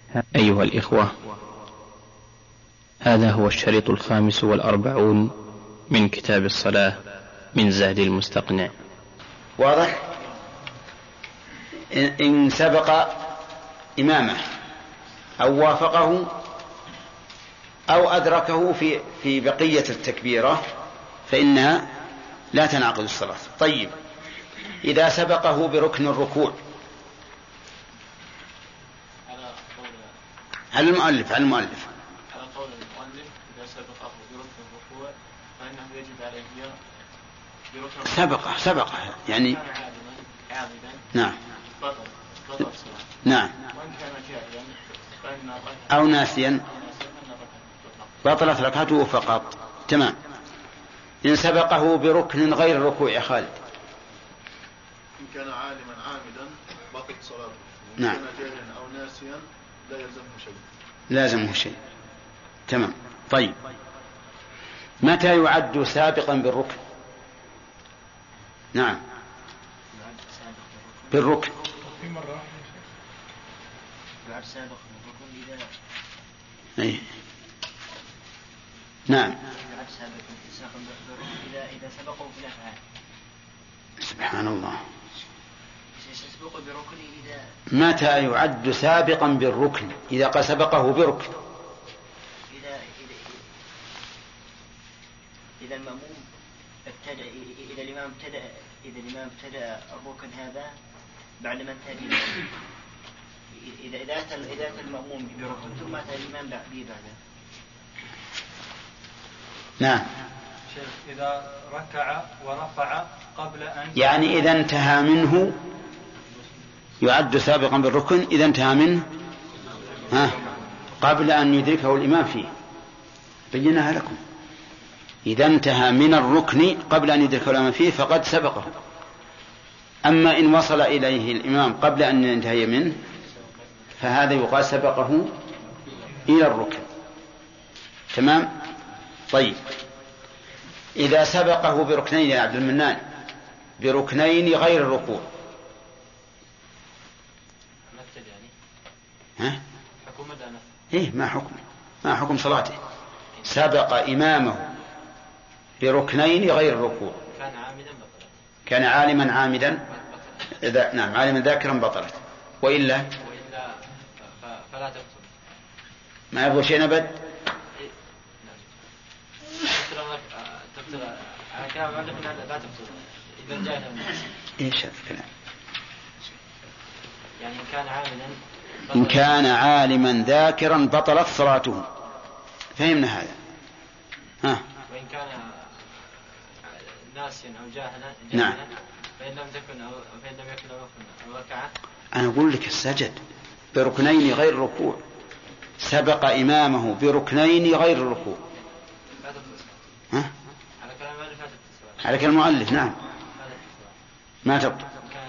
أيها الإخوة، هذا هو الشريط 45 من كتاب الصلاة من زاد المستقنع. واضح؟ إن سبق إمامه أو وافقه أو أدركه في بقية التكبيرة فإنها لا تنعقد الصلاة. طيب، إذا سبقه بركن الركوع، على المؤلف على قول المؤلف إذا سبقه بركن الركوع فإنه يجب عليه سبقه يعني عامدا نعم بطل نعم، وإن كان جاهلا أو ناسيا بطلت ركعته فقط. تمام. إن سبقه بركن غير الركوع يا خالد، إن كان عالما عامدا بطلت صلاته، نعم. كان جاهلا أو ناسيا لا يلزمه شيء. تمام. طيب، متى يعد سابقا بالركن؟ نعم، بالركن يعد سابقا بالركن إذا نعم يعد سابقا بالركن إذا سبقه في الأفعال. سبحان الله. متى يعد سابقا بالركن؟ إذا قد سبقه بركن، إذا المأموم ابتدأ، إذا الإمام ابتدأ الركن هذا بعد ما انتهى، إذا أتى المأموم بركن ثم أتى الإمام بعده. نعم. إذا ركع ورفع قبل أن يعني إذا انتهى منه يعد سابقا بالركن إذا انتهى منه قبل أن يدركه الإمام فيه. بيناها لكم. إذا انتهى من الركن قبل أن يدركه الإمام فيه فقد سبقه. أما إن وصل إليه الإمام قبل أن ينتهي منه فهذا يقال سبقه إلى الركن. تمام. طيب، إذا سبقه بركنين يا عبد المنان، بركنين غير الركوع، ما حكم صلاته؟ سبق إمامه بركنين غير الركوع، كان عالما عامدا نعم عالما ذاكرا بطلت، وإلا فلا تبطل. ما يبغى شيء نبد. تبطل على كلام لا تبطل إذا جاء إيش هذا الكلام؟ يعني إن كان عالما ذاكرا بطلت صلاته. فهمنا هذا. وإن كان ناسيا أو جاهلا نعم، فإن لم يكن أو ركعة. أنا أقول لك السجد بركنين غير الركوع، سبق إمامه بركنين غير الركوع. على كلام المؤلف نعم ما تبطل.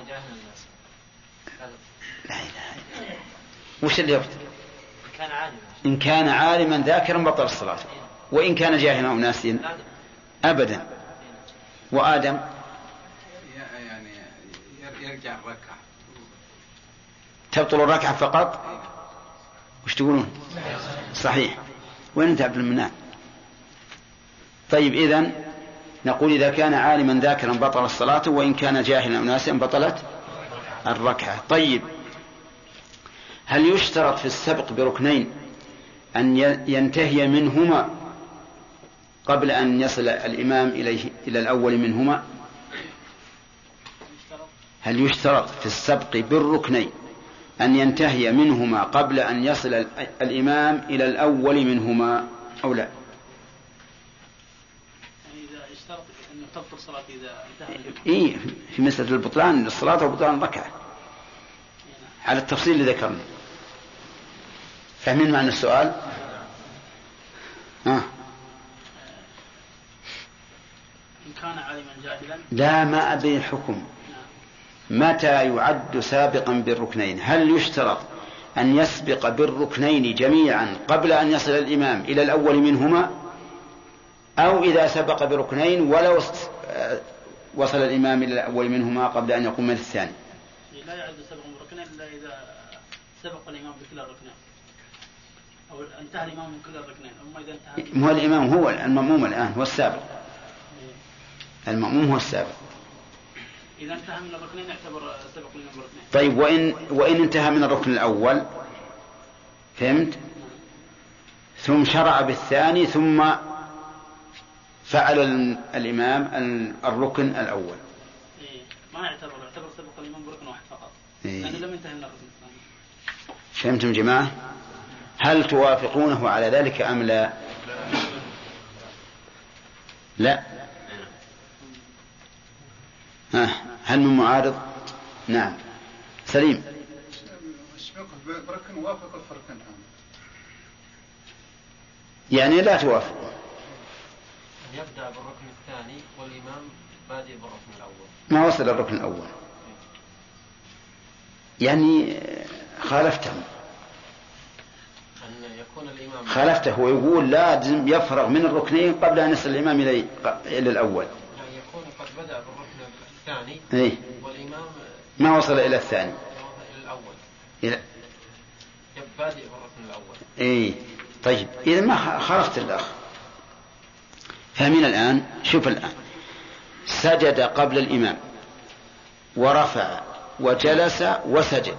لا إله إلا الله. وش اللي يبطل؟ إن كان عالما ذاكرا بطل الصلاة، وإن كان جاهلا أو ناسيا أبدا. وآدم يعني يرجع الركعة، تبطل الركعة فقط. وش تقولون؟ صحيح. وين أنت عبد المنان؟ طيب، إذن نقول إذا كان عالما ذاكرا بطل الصلاة، وإن كان جاهلا أو ناسيا بطلت الركعة. طيب، هل يشترط في السبق بركنين أن ينتهي منهما قبل أن يصل الإمام إلى الأول منهما؟ هل يشترط في السبق بالركنين أن ينتهي منهما قبل أن يصل الإمام إلى الأول منهما أو لا؟ إذا اشترط أن تبطل الصلاة إذا انتهى في مسألة البطلان الصلاة وبطلان الركعة على التفصيل اللي ذكرنا. فاهمين معنى السؤال؟ إن كان عالما جاهلا لا، ما أدري الحكم. متى يعد سابقا بالركنين؟ هل يشترط أن يسبق بالركنين جميعا قبل أن يصل الإمام إلى الأول منهما، أو إذا سبق بركنين ولو وصل الإمام إلى الأول منهما قبل أن يقوم من الثاني؟ لا يعد سبق بركنين إلا إذا سبق الإمام بكلا الركنين. أو انتهى الإمام من كل الركنين، أما إذا انتهى هو الإمام هو المأموم الآن هو السابق، المأموم هو السابق. إذا انتهى من الركنين يعتبر سبق الإمام بركنين. طيب وإن انتهى من الركن الأول، فهمت؟ ثم شرع بالثاني ثم فعل الإمام الركن الأول، ما يعتبر سبق الإمام بركن واحد فقط، لأنه لم ينتهي من الركن الثاني. فهمتم جماعة؟ هل توافقونه على ذلك أم لا؟ لا. هل من معارض؟ نعم سليم. السباق بركن وافق الفرقين، يعني لا توافق، يبدأ بالركن الثاني والإمام بادئ بالركن الأول، ما وصل الركن الأول، يعني خالفتهم. أن يكون الإمام خالفته ويقول لازم يفرغ من الركنين قبل أن يصل الإمام إلى الأول، يعني يكون قد بدأ بالركن الثاني والإمام ما وصل إلى الثاني، إلى الأول، بادئ بالركن الأول. طيب إذا ما خالفت الأخ. فمن الآن شوف الآن سجد قبل الإمام ورفع وجلس وسجد،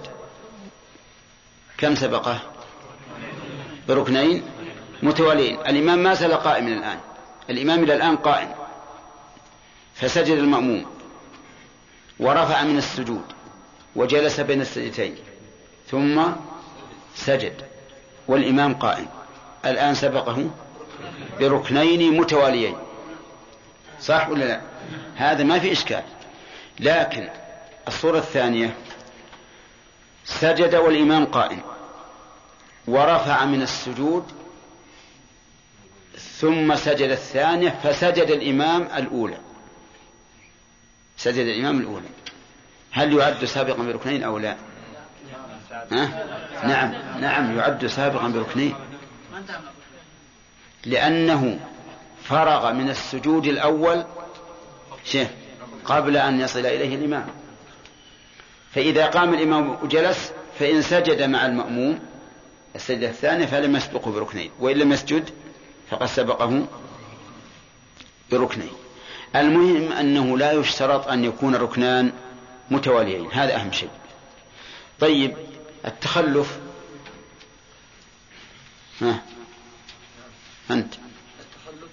كم سبقه؟ بركنين متواليين. الإمام ما زال قائما الآن، الإمام إلى الآن قائم، فسجد المأموم ورفع من السجود وجلس بين السجدتين ثم سجد والإمام قائم، الآن سبقه بركنين متواليين، صح ولا لا؟ هذا ما في إشكال. لكن الصورة الثانية سجد والإمام قائم ورفع من السجود ثم سجد الثانية فسجد الإمام الأولى، سجد الإمام الأولى، هل يعد سابقا بركنين أو لا؟ نعم يعد سابقا بركنين، لأنه فرغ من السجود الأول قبل أن يصل إليه الإمام. فإذا قام الإمام وجلس فإن سجد مع المأموم السجدة الثانية فلم يسبقه بركنين، وإن لم يسجد فقد سبقه بركنين. المهم أنه لا يشترط أن يكون ركنان متواليين، هذا أهم شيء. طيب التخلف، أنت التخلف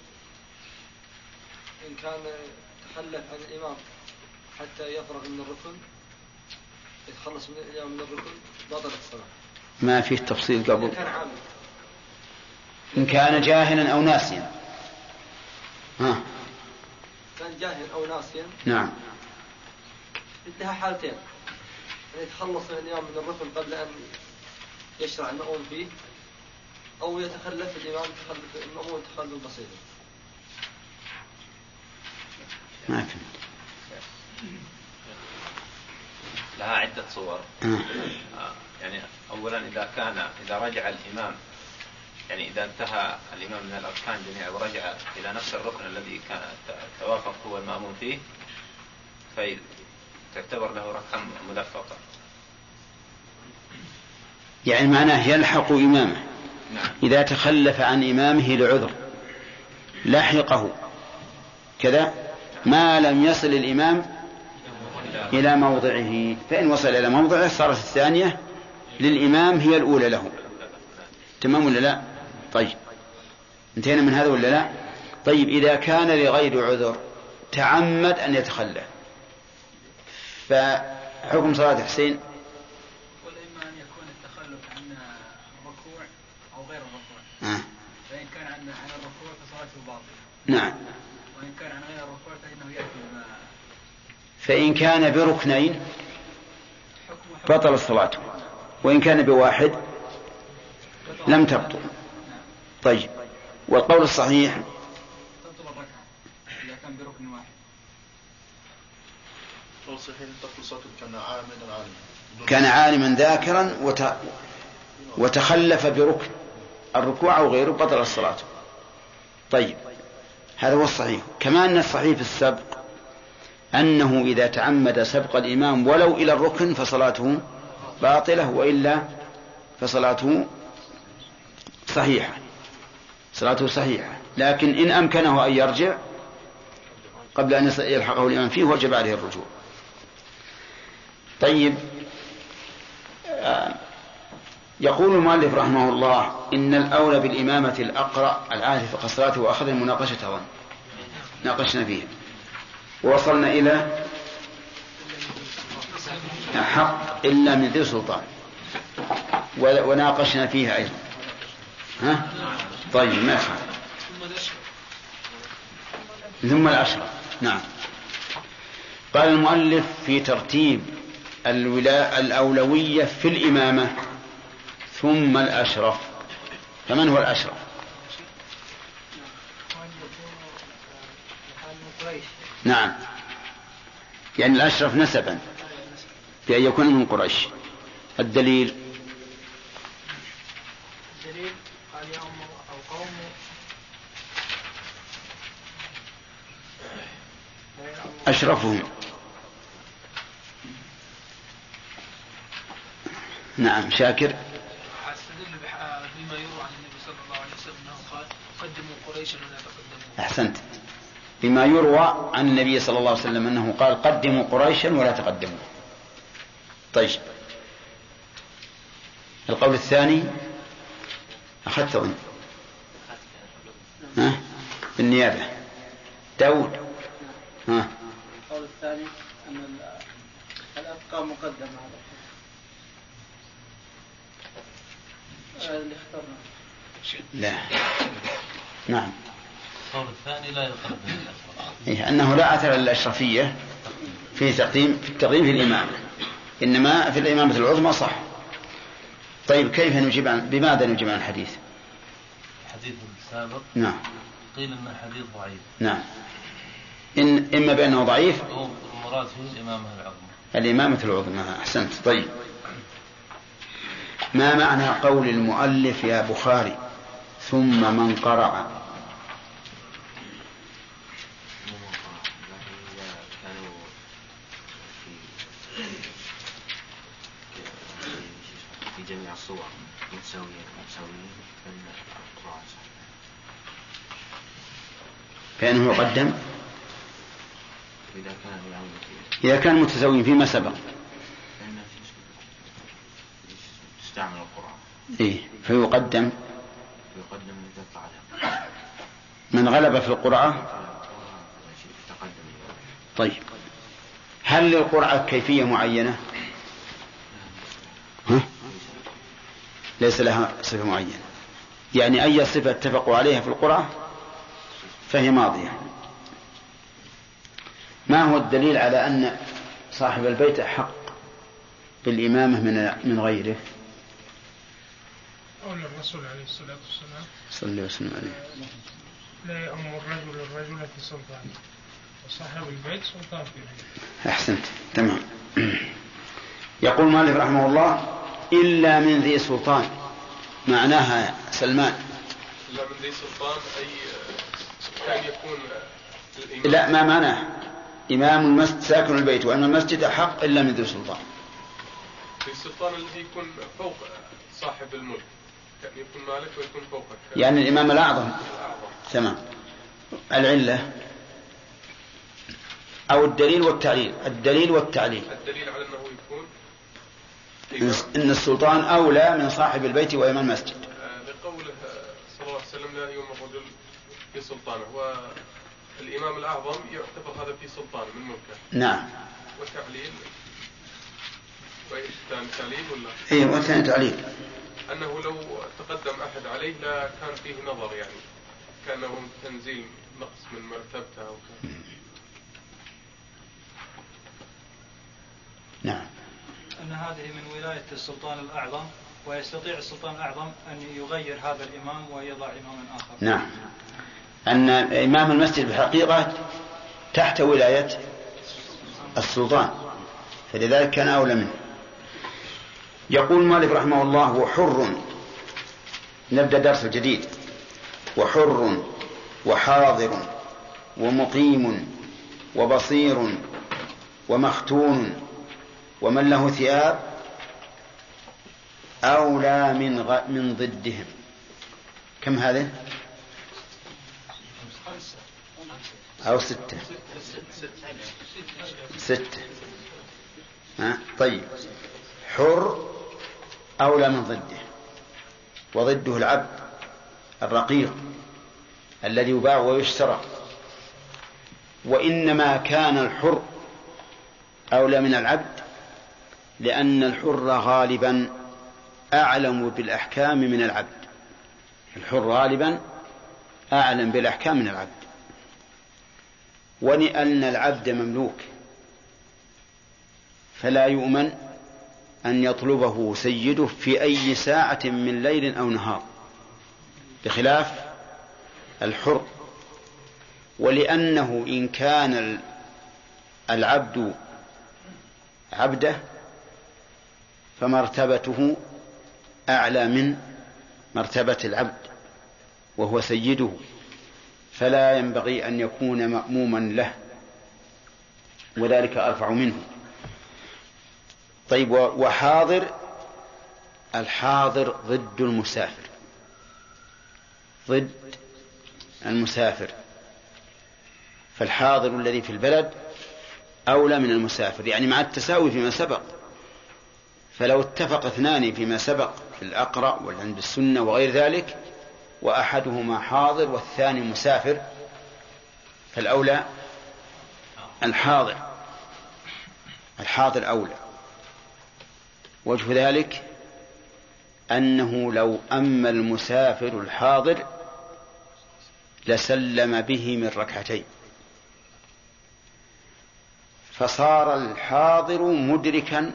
إن كان تخلف عن الإمام حتى يفرغ من الركن، يتخلص من الإمام من الركن بطلت الصلاة. ما فيه تفصيل قبل. كان عامل إن كان جاهلا أو ناسيا. كان جاهل أو ناسيا. نعم. انتهى حالتين، أن يتخلص من الإمام من الركن قبل أن يشرع المأموم فيه، أو يتخلف الإمام تخلف المأموم تخلف بسيط. ما فهمت. لها عدة صور. يعني أولا إذا رجع الإمام، يعني إذا انتهى الإمام من الأركان جميعا ورجع إلى نفس الركن الذي كان توافق هو المأموم فيه فتعتبر له ركعة ملفقة، يعني معناه يلحق إمامه. نعم. إذا تخلف عن إمامه لعذر لحقه كذا ما لم يصل الإمام إلى موضعه، فإن وصل إلى موضعه صارت الثانية للإمام هي الأولى له. تمام ولا لا؟ طيب انتهينا من هذا ولا لا؟ طيب إذا كان لغير عذر تعمد أن يتخلف فحكم صلاة حسين؟ والإما أن يكون التخلف عن الركوع أو غير الركوع. فإن كان عن الركوع فصلاته باطلة. نعم. وإن كان عن غير الركوع فإنه يأتي بما. فإن كان بركنين بطل الصلاة، وإن كان بواحد لم تبطل. طيب والقول الصحيح تبطل الركعة إذا كان بركن واحد. القول الصحيح تبطل صلاته كان عالما ذاكرا وتخلف بركن الركوع أو غيره بطل الصلاة. طيب هذا هو الصحيح. كما أن الصحيح في السبق أنه إذا تعمد سبق الإمام ولو إلى الركن فصلاته باطلة، وإلا فصلاته صحيحة، صلاته صحيحة، لكن إن أمكنه أن يرجع قبل أن يلحقه الإمام فيه وجب عليه الرجوع. طيب، يقول المؤلف رحمه الله إن الأولى بالإمامة الأقرأ العارف فقه صلاته وأخذ المناقشة أظن ناقشنا فيه ووصلنا إلى حق إلا من ذي سلطان وناقشنا فيها أيضا. ها؟ طيب، ما يخالف. ثم الأشرف. نعم. قال المؤلف في ترتيب الأولوية في الإمامة ثم الأشرف. فمن هو الأشرف؟ نعم، يعني الأشرف نسبا بأن يكون من قريش. الدليل قال يا أم أو قوم أشرفهم. نعم. شاكر. أستدل بما يروى عن النبي صلى الله عليه وسلم أنه قال قدموا قريشا ولا تقدموا. أحسنت. بما يروى عن النبي صلى الله عليه وسلم أنه قال قدموا قريشا ولا تقدموا. طيب، القول الثاني أخذته أنت. ها؟ بالنيابة. داود. ها؟ القول الثاني أن الأبقى مقدم على اللي اخترنا. لا. نعم. القول الثاني لا يقدم إيه، أنه لا أثر للأشرفية في التقديم في الإمامة، إنما في الإمامة العظمى صح. طيب، كيف نجيب بماذا نجيب عن الحديث؟ الحديث السابق. نعم. قيل أن الحديث ضعيف. نعم. إما بأنه ضعيف أو المراد فيه الإمامة العظمى. الإمامة العظمى. أحسنت. طيب، ما معنى قول المؤلف يا بخاري ثم من قرأ؟ في جميع الصور متساويين فإنه يقدم إذا كان متساويين فيما سبق تستعمل القرآن. إيه، فيقدم من غلب في القرآن. طيب، هل للقرآن كيفية معينة؟ ها؟ ليس لها صفة معينة، يعني أي صفة اتفقوا عليها في القرآن فهي ماضية. ما هو الدليل على أن صاحب البيت حق بالإمامة من غيره؟ قول الرسول عليه الصلاة والسلام صلى الله عليه وسلم لا يأمر الرجل في سلطانه وصاحب البيت سلطان في بيته. أحسنت. تمام. يقول مالك رحمه الله إلا من ذي سلطان. معناها سلمان إلا من ذي سلطان أي كان يكون الإمام. لا، ما معناه إمام المسجد ساكن البيت وأن المسجد أحق إلا من ذي سلطان. ذي السلطان الذي يكون فوق صاحب الملك، كان يكون مالك ويكون فوقك، يعني الإمام الأعظم. تمام. العلة أو الدليل والتعليل. الدليل والتعليل. الدليل على أنه يكون إن السلطان أولى من صاحب البيت وإمام المسجد. لقوله صلى الله عليه وسلم لا يؤم الرجل في سلطانه، والإمام الأعظم يعتبر هذا في سلطانه من ملكه. نعم. والتعليل والثاني تعليل ولا؟ إيه، والثاني تعليل أنه لو تقدم أحد عليه لا كان فيه نظر، يعني كأنه تنزيل نقص من مرتبته أو كان. نعم. أن هذه من ولاية السلطان الأعظم، ويستطيع السلطان الأعظم أن يغير هذا الإمام ويضع إماما آخر. نعم. أن إمام المسجد بالحقيقة تحت ولاية السلطان، فلذلك كان أولى منه. يقول مالك رحمه الله وحر. نبدأ درس جديد. وحر وحاضر ومقيم وبصير ومختون ومن له ثياب أولى من ضدهم. كم هذه؟ أو 6؟ 6. طيب، حر أولى من ضده، وضده العبد الرقيق الذي يباع ويشترى. وإنما كان الحر أولى من العبد لأن الحر غالبا أعلم بالأحكام من العبد. الحر غالبا أعلم بالأحكام من العبد، ولأن العبد مملوك فلا يؤمن أن يطلبه سيده في أي ساعة من ليل أو نهار، بخلاف الحر. ولأنه إن كان العبد عبده فمرتبته أعلى من مرتبة العبد وهو سيده، فلا ينبغي أن يكون مأموما له، وذلك أرفع منه. طيب، وحاضر، الحاضر ضد المسافر، ضد المسافر، فالحاضر الذي في البلد أولى من المسافر، يعني مع التساوي فيما سبق. فلو اتفق اثنان فيما سبق في الأقرأ والعلم بالسنة وغير ذلك، وأحدهما حاضر والثاني مسافر، فالأولى الحاضر، الحاضر أولى. وجه ذلك أنه لو أما المسافر الحاضر لسلم به من ركعتين، فصار الحاضر مدركا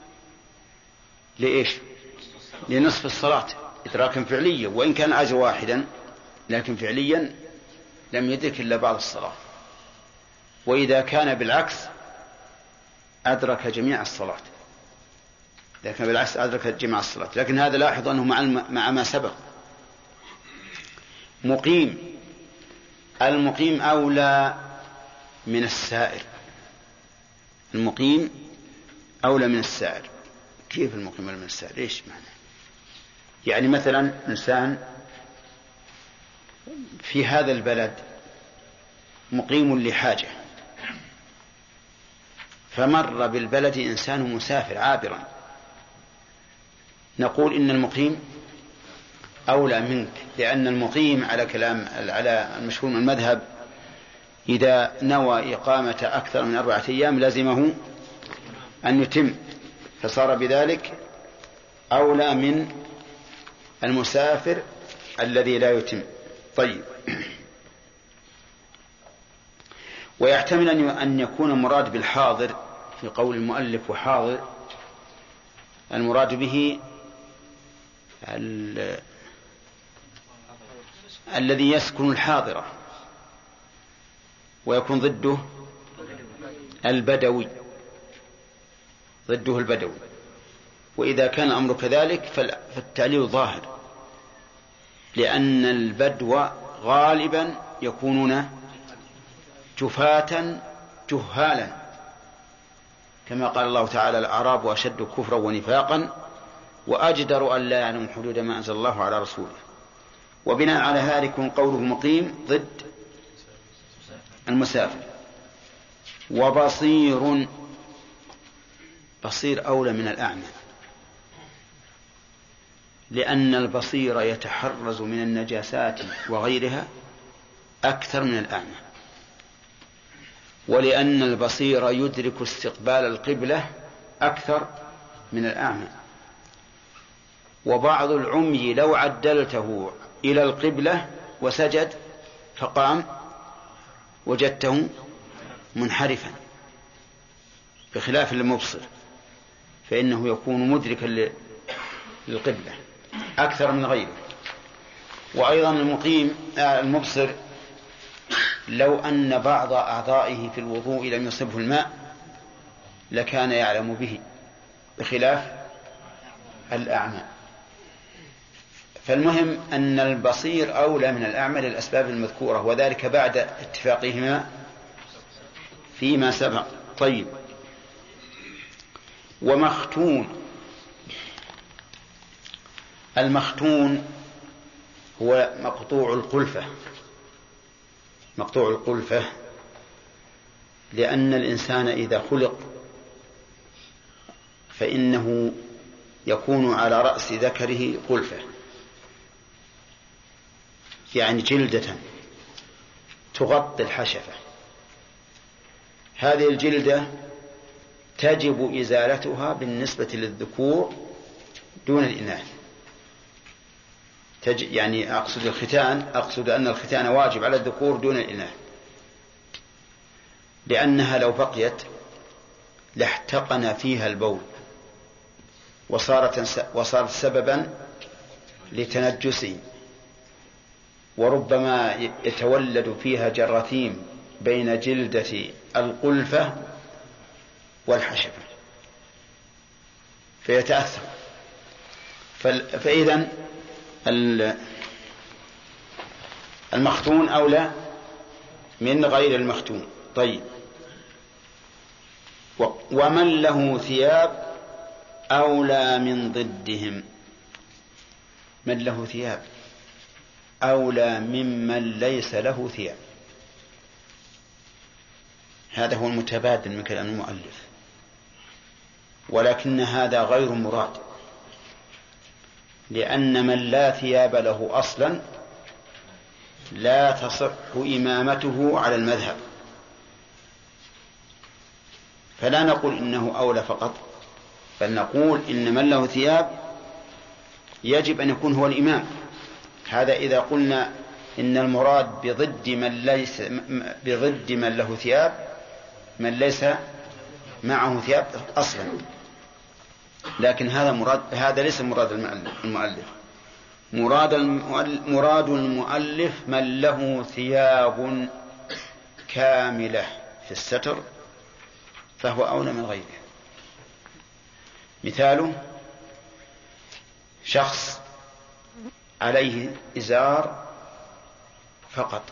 لإيش؟ لنصف الصلاة إدراكا فعليا، وإن كان أجر واحدا لكن فعليا لم يدرك إلا بعض الصلاة. وإذا كان بالعكس أدرك جميع الصلاة، إذا كان بالعكس أدرك جميع الصلاة. لكن هذا لاحظ أنه مع ما سبق. مقيم، المقيم أولى من السائر، المقيم أولى من السائر. كيف المقيم أولى من السائر؟ إيش معنى؟ يعني مثلا إنسان في هذا البلد مقيم لحاجة، فمر بالبلد إنسان مسافر عابرا، نقول إن المقيم أولى منك، لأن المقيم على المشهور من المذهب إذا نوى إقامة أكثر من 4 أيام لازمه أن يتم، فصار بذلك أولى من المسافر الذي لا يتم. طيب، ويحتمل أن يكون مراد بالحاضر في قول المؤلف وحاضر المراد به الذي يسكن الحاضرة، ويكون ضده البدوي، ضده البدوي. وإذا كان الأمر كذلك فالتعليل ظاهر، لأن البدو غالبا يكونون جفاة جهالا، كما قال الله تعالى: الأعراب أشد كفرا ونفاقا وأجدر أن لا يعلم حدود ما أنزل الله على رسوله. وبناء على هذا يكون قوله مقيم ضد المسافر. وبصير، بصير أولى من الأعمى، لأن البصير يتحرز من النجاسات وغيرها أكثر من الأعمى، ولأن البصير يدرك استقبال القبلة أكثر من الأعمى. وبعض العمي لو عدلته إلى القبلة وسجد فقام وجدته منحرفا، بخلاف المبصر فإنه يكون مدركا للقبلة أكثر من غيره. وأيضا المبصر لو أن بعض أعضائه في الوضوء لم يصبه الماء لكان يعلم به، بخلاف الأعمى. فالمهم أن البصير أولى من الأعمى للأسباب المذكورة، وذلك بعد اتفاقهما فيما سبق. طيب، ومختون، المختون هو مقطوع القلفة. مقطوع القلفة لأن الإنسان إذا خلق فإنه يكون على رأس ذكره قلفة، يعني جلدة تغطي الحشفة. هذه الجلدة تجب إزالتها بالنسبة للذكور دون الإناث. يعني أقصد أن الختان واجب على الذكور دون الإناث، لأنها لو بقيت لاحتقن فيها البول وصارت سببا لتنجسه، وربما يتولد فيها جراثيم بين جلدة القلفة والحشفة فيتأثر. فإذن المختون أولى من غير المختون. طيب، ومن له ثياب أولى من ضدهم. من له ثياب أولى ممن ليس له ثياب، هذا هو المتبادل من كلام المؤلف، ولكن هذا غير مراد، لأن من لا ثياب له أصلا لا تصح إمامته على المذهب، فلا نقول إنه أولى فقط، بل نقول إن من له ثياب يجب أن يكون هو الإمام. هذا إذا قلنا إن المراد بضد من له ثياب من ليس معه ثياب أصلا، لكن هذا ليس مراد المؤلف. مراد المؤلف من له ثياب كاملة في الستر فهو أولى من غيره. مثاله شخص عليه إزار فقط،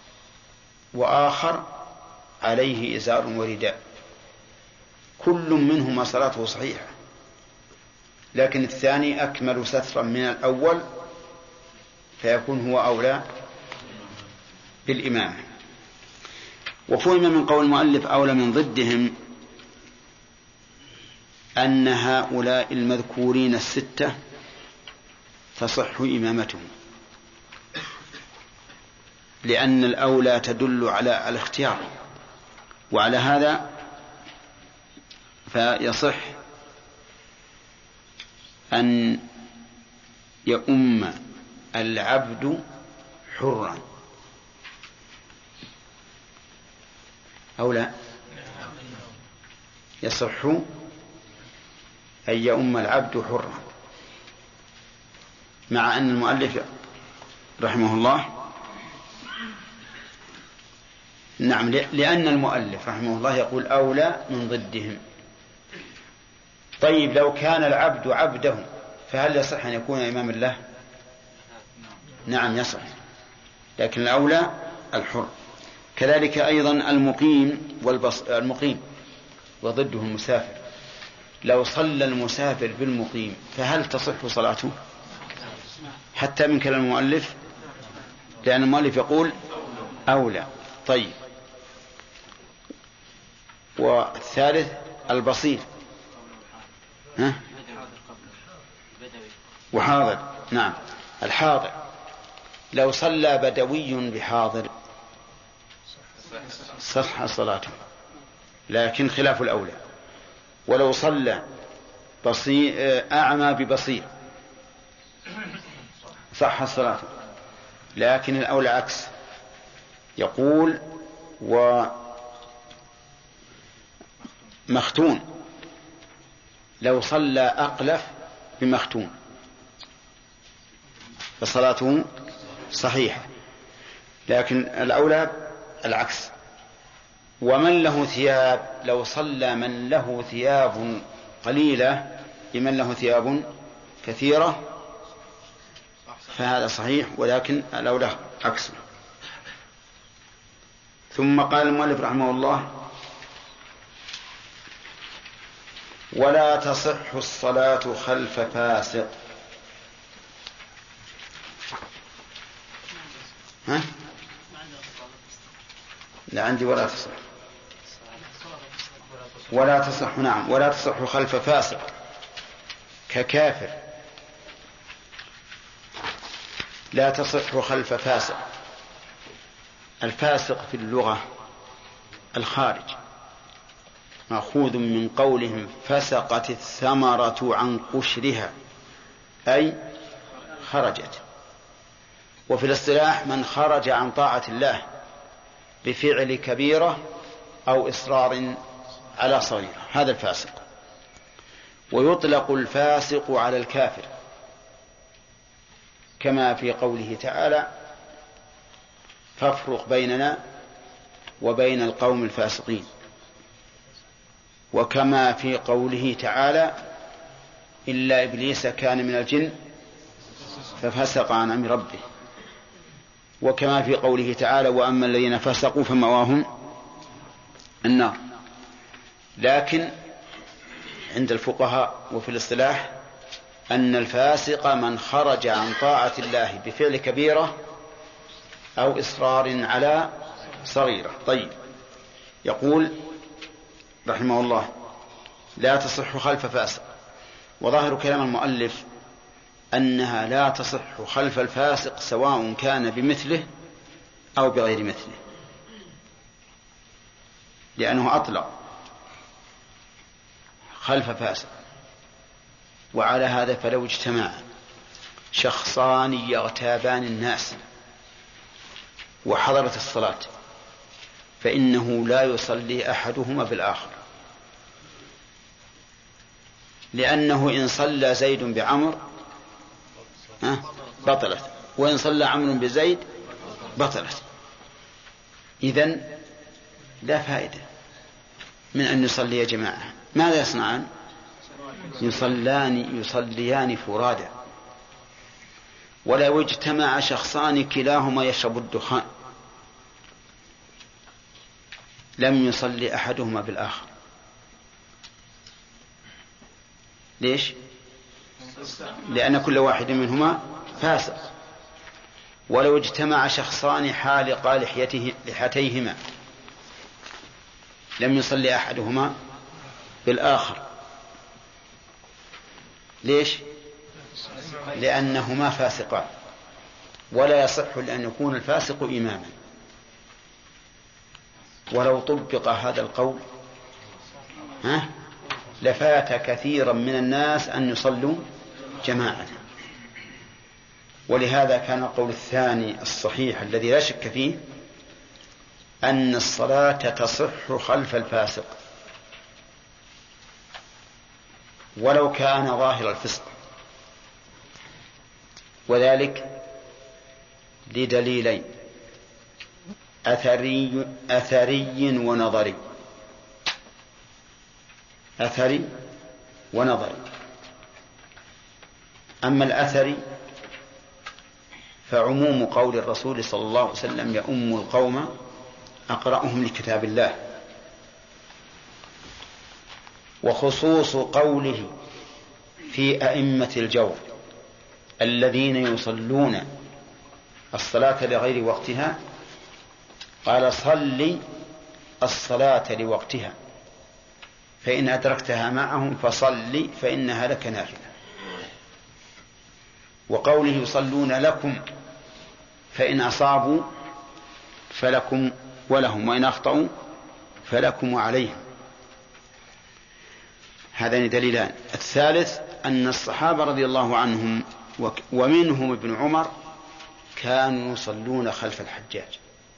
وآخر عليه إزار ورداء، كل منهما صلاته صحيحة، لكن الثاني أكمل سترا من الأول، فيكون هو أولى بالإمامة. وفهم من قول المؤلف أولى من ضدهم أن هؤلاء المذكورين الستة تصح إمامتهم، لأن الأولى تدل على الاختيار، وعلى هذا فيصح أن يؤم العبد حرا أو لا؟ يصح أن يؤم العبد حرا، مع أن المؤلف رحمه الله نعم، لأن المؤلف رحمه الله يقول أولى من ضدهم. طيب، لو كان العبد عبده فهل يصح أن يكون إمام الله؟ نعم يصح، لكن الأولى الحر. كذلك أيضا المقيم وضده المسافر، لو صلى المسافر بالمقيم فهل تصح صلاته؟ حتى من كلام المؤلف، لأن المؤلف يقول أولى. طيب، والثالث البصير وحاضر. نعم، الحاضر لو صلى بدوي بحاضر صح صلاته، لكن خلاف الأولى. ولو صلى أعمى ببصير صح صلاته، لكن الأولى عكس. يقول ومختون لو صلى أقلف بمختون فصلاته صحيحة، لكن الأولى العكس. ومن له ثياب لو صلى من له ثياب قليلة بمن له ثياب كثيرة فهذا صحيح، ولكن الأولى عكسه. ثم قال المؤلف رحمه الله: ولا تصح الصلاة خلف فاسق. ها؟ لا عندي ولا تصح. ولا تصح، نعم، ولا تصح خلف فاسق ككافر. لا تصح خلف فاسق. الفاسق في اللغة الخارج، مأخوذ من قولهم فسقت الثمرة عن قشرها، أي خرجت. وفي الاصطلاح من خرج عن طاعة الله بفعل كبيرة أو إصرار على صغيرة، هذا الفاسق. ويطلق الفاسق على الكافر كما في قوله تعالى فافرق بيننا وبين القوم الفاسقين، وكما في قوله تعالى إلا إبليس كان من الجن ففسق عن أمر ربه، وكما في قوله تعالى وأما الذين فسقوا فمأواهم النار. لكن عند الفقهاء وفي الاصطلاح أن الفاسق من خرج عن طاعة الله بفعل كبيرة أو إصرار على صغيرة. طيب، يقول رحمه الله لا تصح خلف فاسق. وظاهر كلام المؤلف أنها لا تصح خلف الفاسق سواء كان بمثله أو بغير مثله، لأنه أطلق خلف فاسق. وعلى هذا فلو اجتمع شخصان يغتابان الناس وحضرت الصلاة فإنه لا يصلي أحدهما بالآخر، لأنه إن صلى زيد بعمر بطلت، وإن صلى عمرو بزيد بطلت. إذن لا فائدة من أن يصلي جماعة. ماذا يصنعان؟ يصليان فرادا. ولو اجتمع شخصان كلاهما يشرب الدخان لم يصلي أحدهما بالآخر. ليش؟ لأن كل واحد منهما فاسق. ولو اجتمع شخصان حالقا لحيتيهما لم يصلي أحدهما بالآخر. ليش؟ لأنهما فاسقان، ولا يصح لأن يكون الفاسق إماما. ولو طبق هذا القول لفات كثيرا من الناس أن يصلوا جماعة. ولهذا كان القول الثاني الصحيح الذي لا شك فيه أن الصلاة تصح خلف الفاسق ولو كان ظاهر الفسق، وذلك لدليلين أثري ونظري. أثري ونظري. أما الأثري فعموم قول الرسول صلى الله عليه وسلم يؤم القوم أقرأهم لكتاب الله، وخصوص قوله في أئمة الجور الذين يصلون الصلاة لغير وقتها قال صل الصلاة لوقتها فإن أدركتها معهم فصل فإنها لك نافلة. وقوله يصلون لكم فإن أصابوا فلكم ولهم وإن أخطأوا فلكم وعليهم. هذان دليلان. الثالث أن الصحابة رضي الله عنهم ومنهم ابن عمر كانوا يصلون خلف الحجاج،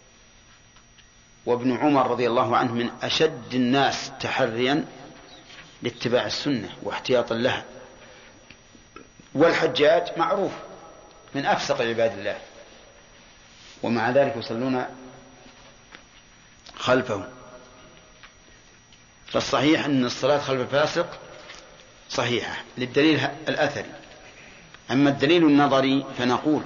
وابن عمر رضي الله عنه من أشد الناس تحريا لاتباع السنة واحتياطا لها، والحجاج معروف من أفسق عباد الله، ومع ذلك يصلون خلفه. فالصحيح أن الصلاة خلف الفاسق صحيحة للدليل الأثري. أما الدليل النظري فنقول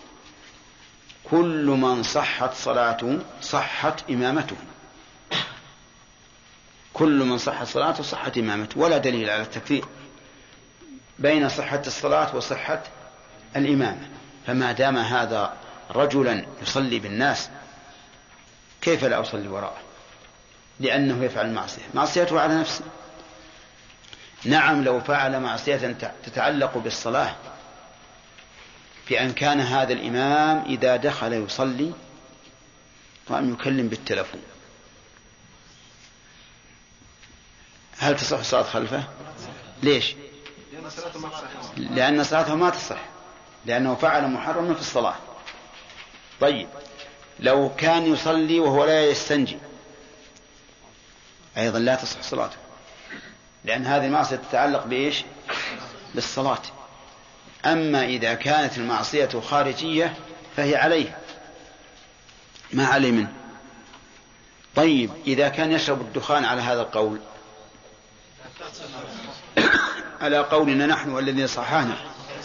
كل من صحت صلاته صحت إمامته، كل من صحت صلاته صحت إمامته، ولا دليل على التكفير بين صحة الصلاة وصحة الإمامة. فما دام هذا رجلا يصلي بالناس كيف لا أصلي وراءه؟ لأنه يفعل معصيته على نفسه. نعم لو فعل معصية تتعلق بالصلاة، بأن كان هذا الإمام إذا دخل يصلي قام يكلم بالتلفون، هل تصح الصلاة خلفه؟ ليش؟ لأن صلاته ما تصح، لأنه فعل محرما في الصلاة. طيب لو كان يصلي وهو لا يستنجي أيضا لا تصح صلاته، لأن هذه المعصية تتعلق بإيش؟ بالصلاة. أما إذا كانت المعصية خارجية فهي عليه، ما عليه منه. طيب إذا كان يشرب الدخان على هذا القول، على قولنا نحن والذين صححنا،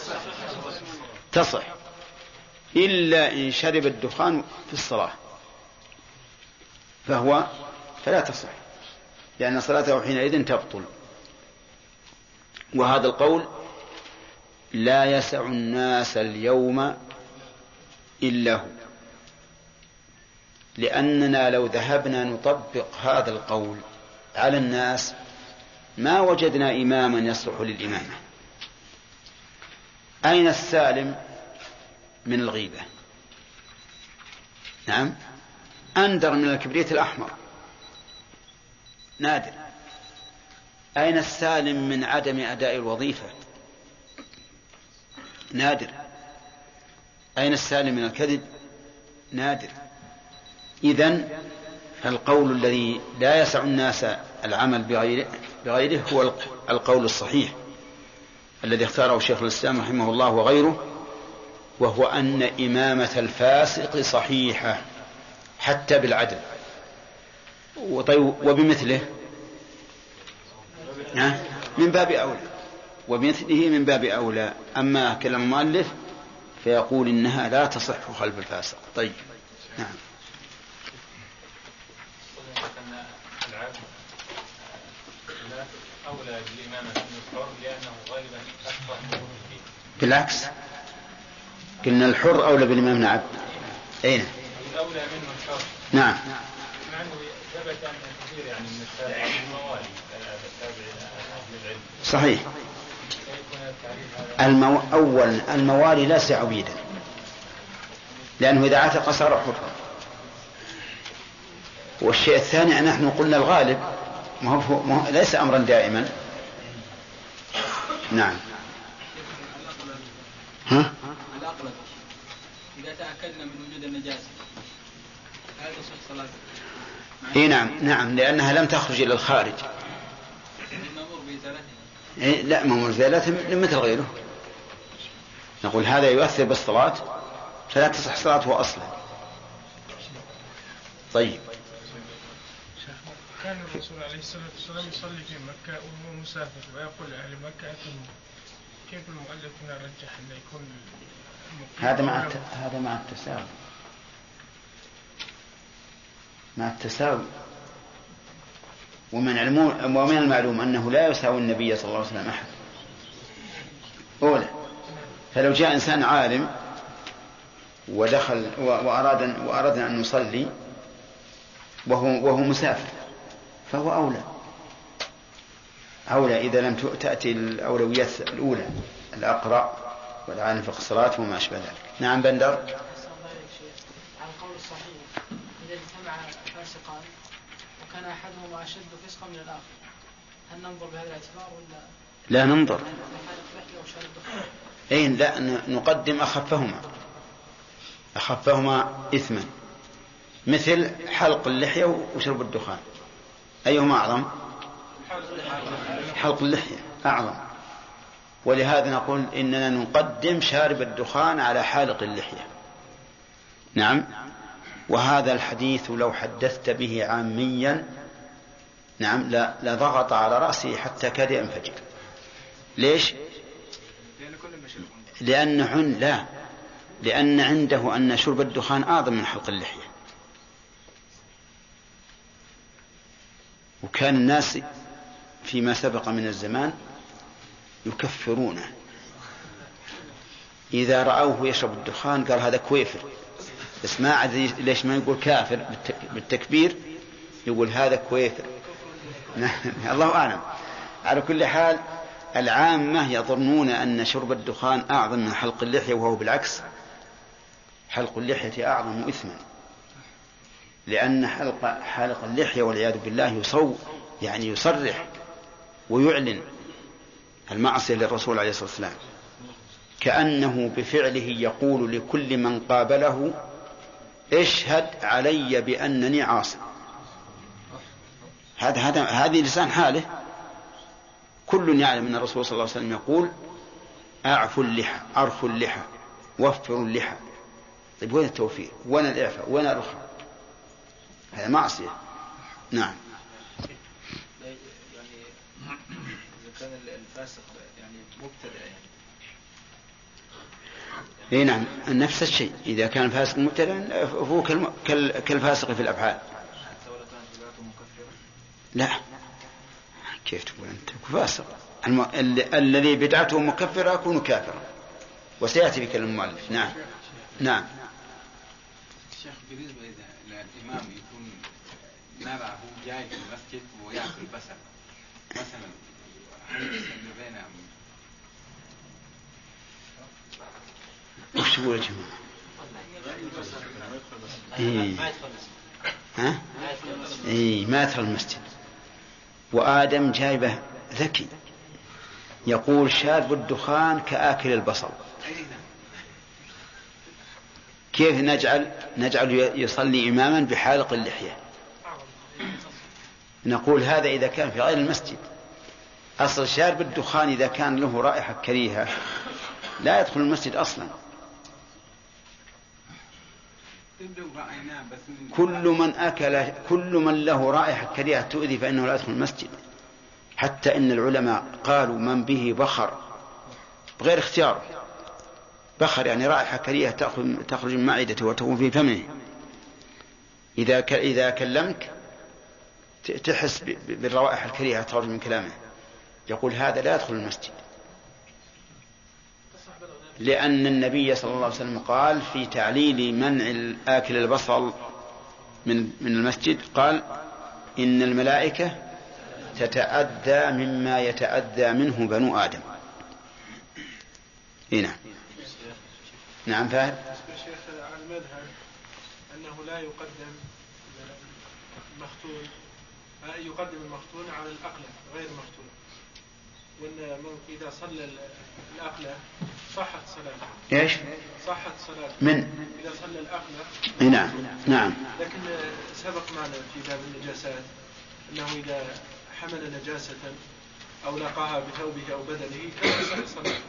تصح إلا إن شرب الدخان في الصلاة فلا تصح، لأن صلاته حينئذ تبطل. وهذا القول لا يسع الناس اليوم إلا هو، لأننا لو ذهبنا نطبق هذا القول على الناس ما وجدنا إماما يصلح للإمامة. أين السالم من الغيبة؟ نعم، أندر من الكبريت الأحمر، نادر. أين السالم من عدم أداء الوظيفة؟ نادر. أين السالم من الكذب؟ نادر. إذن فالقول الذي لا يسع الناس العمل بغيره هو القول الصحيح الذي اختاره شيخ الإسلام رحمه الله وغيره، وهو أن إمامة الفاسق صحيحة حتى بالعدل. وبمثله من باب أولى، وبمثله من باب أولى. أما كلام المؤلف فيقول إنها لا تصح خلف الفاسق. طيب نعم. أولى بالإمامة من الحر لأنه غالبا أكبر. بالعكس قلنا الحر أولى بالإمام من العبد. أين؟ الأولى منه الحر. نعم. مع أنه ثبت أن كثير يعني من التابعين الموالي أهل العلم. صحيح. أولا الموالي لا يسع عبيدا، لأنه إذا عتق صار حرا. والشيء الثاني نحن قلنا الغالب ليس أمرا دائما. نعم. ها؟ الأقلب إذا تأكدنا من وجود النجاسة هل تصح صلاته؟ إيه نعم لأنها لم تخرج إلى الخارج. المأمور بإزالته؟ إيه لا، مأمور بإزالته مثل غيره. نقول هذا يؤثر بالصلاة فلا تصح صلاته أصلا. طيب. كان الرسول عليه الصلاة والسلام يصلي في مكة وهو مسافر ويقول لأهل مكة أتموا. كيف المؤلف هنا رجح أن يكون هذا مع التساوي. ومن المعلوم أنه لا يساوي النبي صلى الله عليه وسلم أحد. أولا فلو جاء إنسان عالم ودخل وأراد أن يصلي وهو مسافر فهو أولى إذا لم تأتي الأولويات الأولى، الأقرأ والعالم في الصلاة وما أشبه ذلك. نعم بندر. على القول الصحيح إذا اجتمع فاسقان وكان أحدهما أشد فسقا من الآخر هل ننظر بهذا الاعتبار ولا لا ننظر؟ لا نقدم أخفهما إثما، مثل حلق اللحية وشرب الدخان، أيهما أعظم؟ حلق اللحية أعظم. ولهذا نقول إننا نقدم شارب الدخان على حالق اللحية. نعم. وهذا الحديث لو حدثت به عاميا نعم لا ضغط على رأسه حتى كاد ينفجر. ليش؟ لأن عنده أن شرب الدخان أعظم من حلق اللحية. وكان الناس فيما سبق من الزمان يكفرونه إذا رأوه يشرب الدخان، قال هذا كويفر بس ما عاد ليش ما يقول كافر بالتكبير، يقول هذا كويفر. الله أعلم. على كل حال العامة يظنون أن شرب الدخان أعظم من حلق اللحية، وهو بالعكس، حلق اللحية أعظم إثما، لأن حلق اللحية والعياذ بالله يعني يصرح ويعلن المعصية للرسول عليه الصلاة والسلام، كأنه بفعله يقول لكل من قابله اشهد علي بأنني عاصي. هذه لسان حاله. كل يعلم أن الرسول صلى الله عليه وسلم يقول أعفوا اللحى، أرخوا اللحى، وفروا اللحى. طيب وين التوفير؟ وين الإعفاء؟ وين الرخاء؟ هذا معصية. نعم. يعني إذا كان الفاسق يعني مبتدع يعني نعم نفس الشيء. إذا كان الفاسق مبتدع فهو كالفاسق في الأفعال. لا، كيف تقول أنت فاسق؟ الذي بدعته مكفرة يكون كافرا، وسيأتي بكلام المؤلف. نعم. نعم. الشيخ بالنسبة إذا الإمام يكون نرى هو جاي في المسجد ويأكل بصل مثلا، هل يسمي بينه وش تقول يا جماعة؟ ما يدخل المسجد. وآدم جايبه ذكي يقول شارب الدخان كآكل البصل. كيف نجعل يصلي إماما بحالق اللحية؟ نقول هذا إذا كان في غير المسجد. أصل شارب الدخان إذا كان له رائحة كريهة لا يدخل المسجد أصلا. كل من له رائحة كريهة تؤذي فإنه لا يدخل المسجد. حتى إن العلماء قالوا من به بخر بغير اختيار، بخر يعني رائحة كريهة تخرج من معدته وتكون في فمه، إذا كلمك تحس بالروائح الكريهة تخرج من كلامه، يقول هذا لا يدخل المسجد، لأن النبي صلى الله عليه وسلم قال في تعليل منع آكل البصل من المسجد، قال إن الملائكة تتأذى مما يتأذى منه بنو آدم. هنا نعم. فهد الشيخ على المذهب أنه لا يقدم المختون، يقدم المختون على الأقلة غير المختون، وأن إذا صلى الأقلة صحت صلاته. إيش؟ صحت صلاته إذا صلى الأقلة. نعم. نعم. لكن سبق معنا في باب النجاسات أنه إذا حمل نجاسة أو لقاها بثوبه أو بدنه كان صلاته.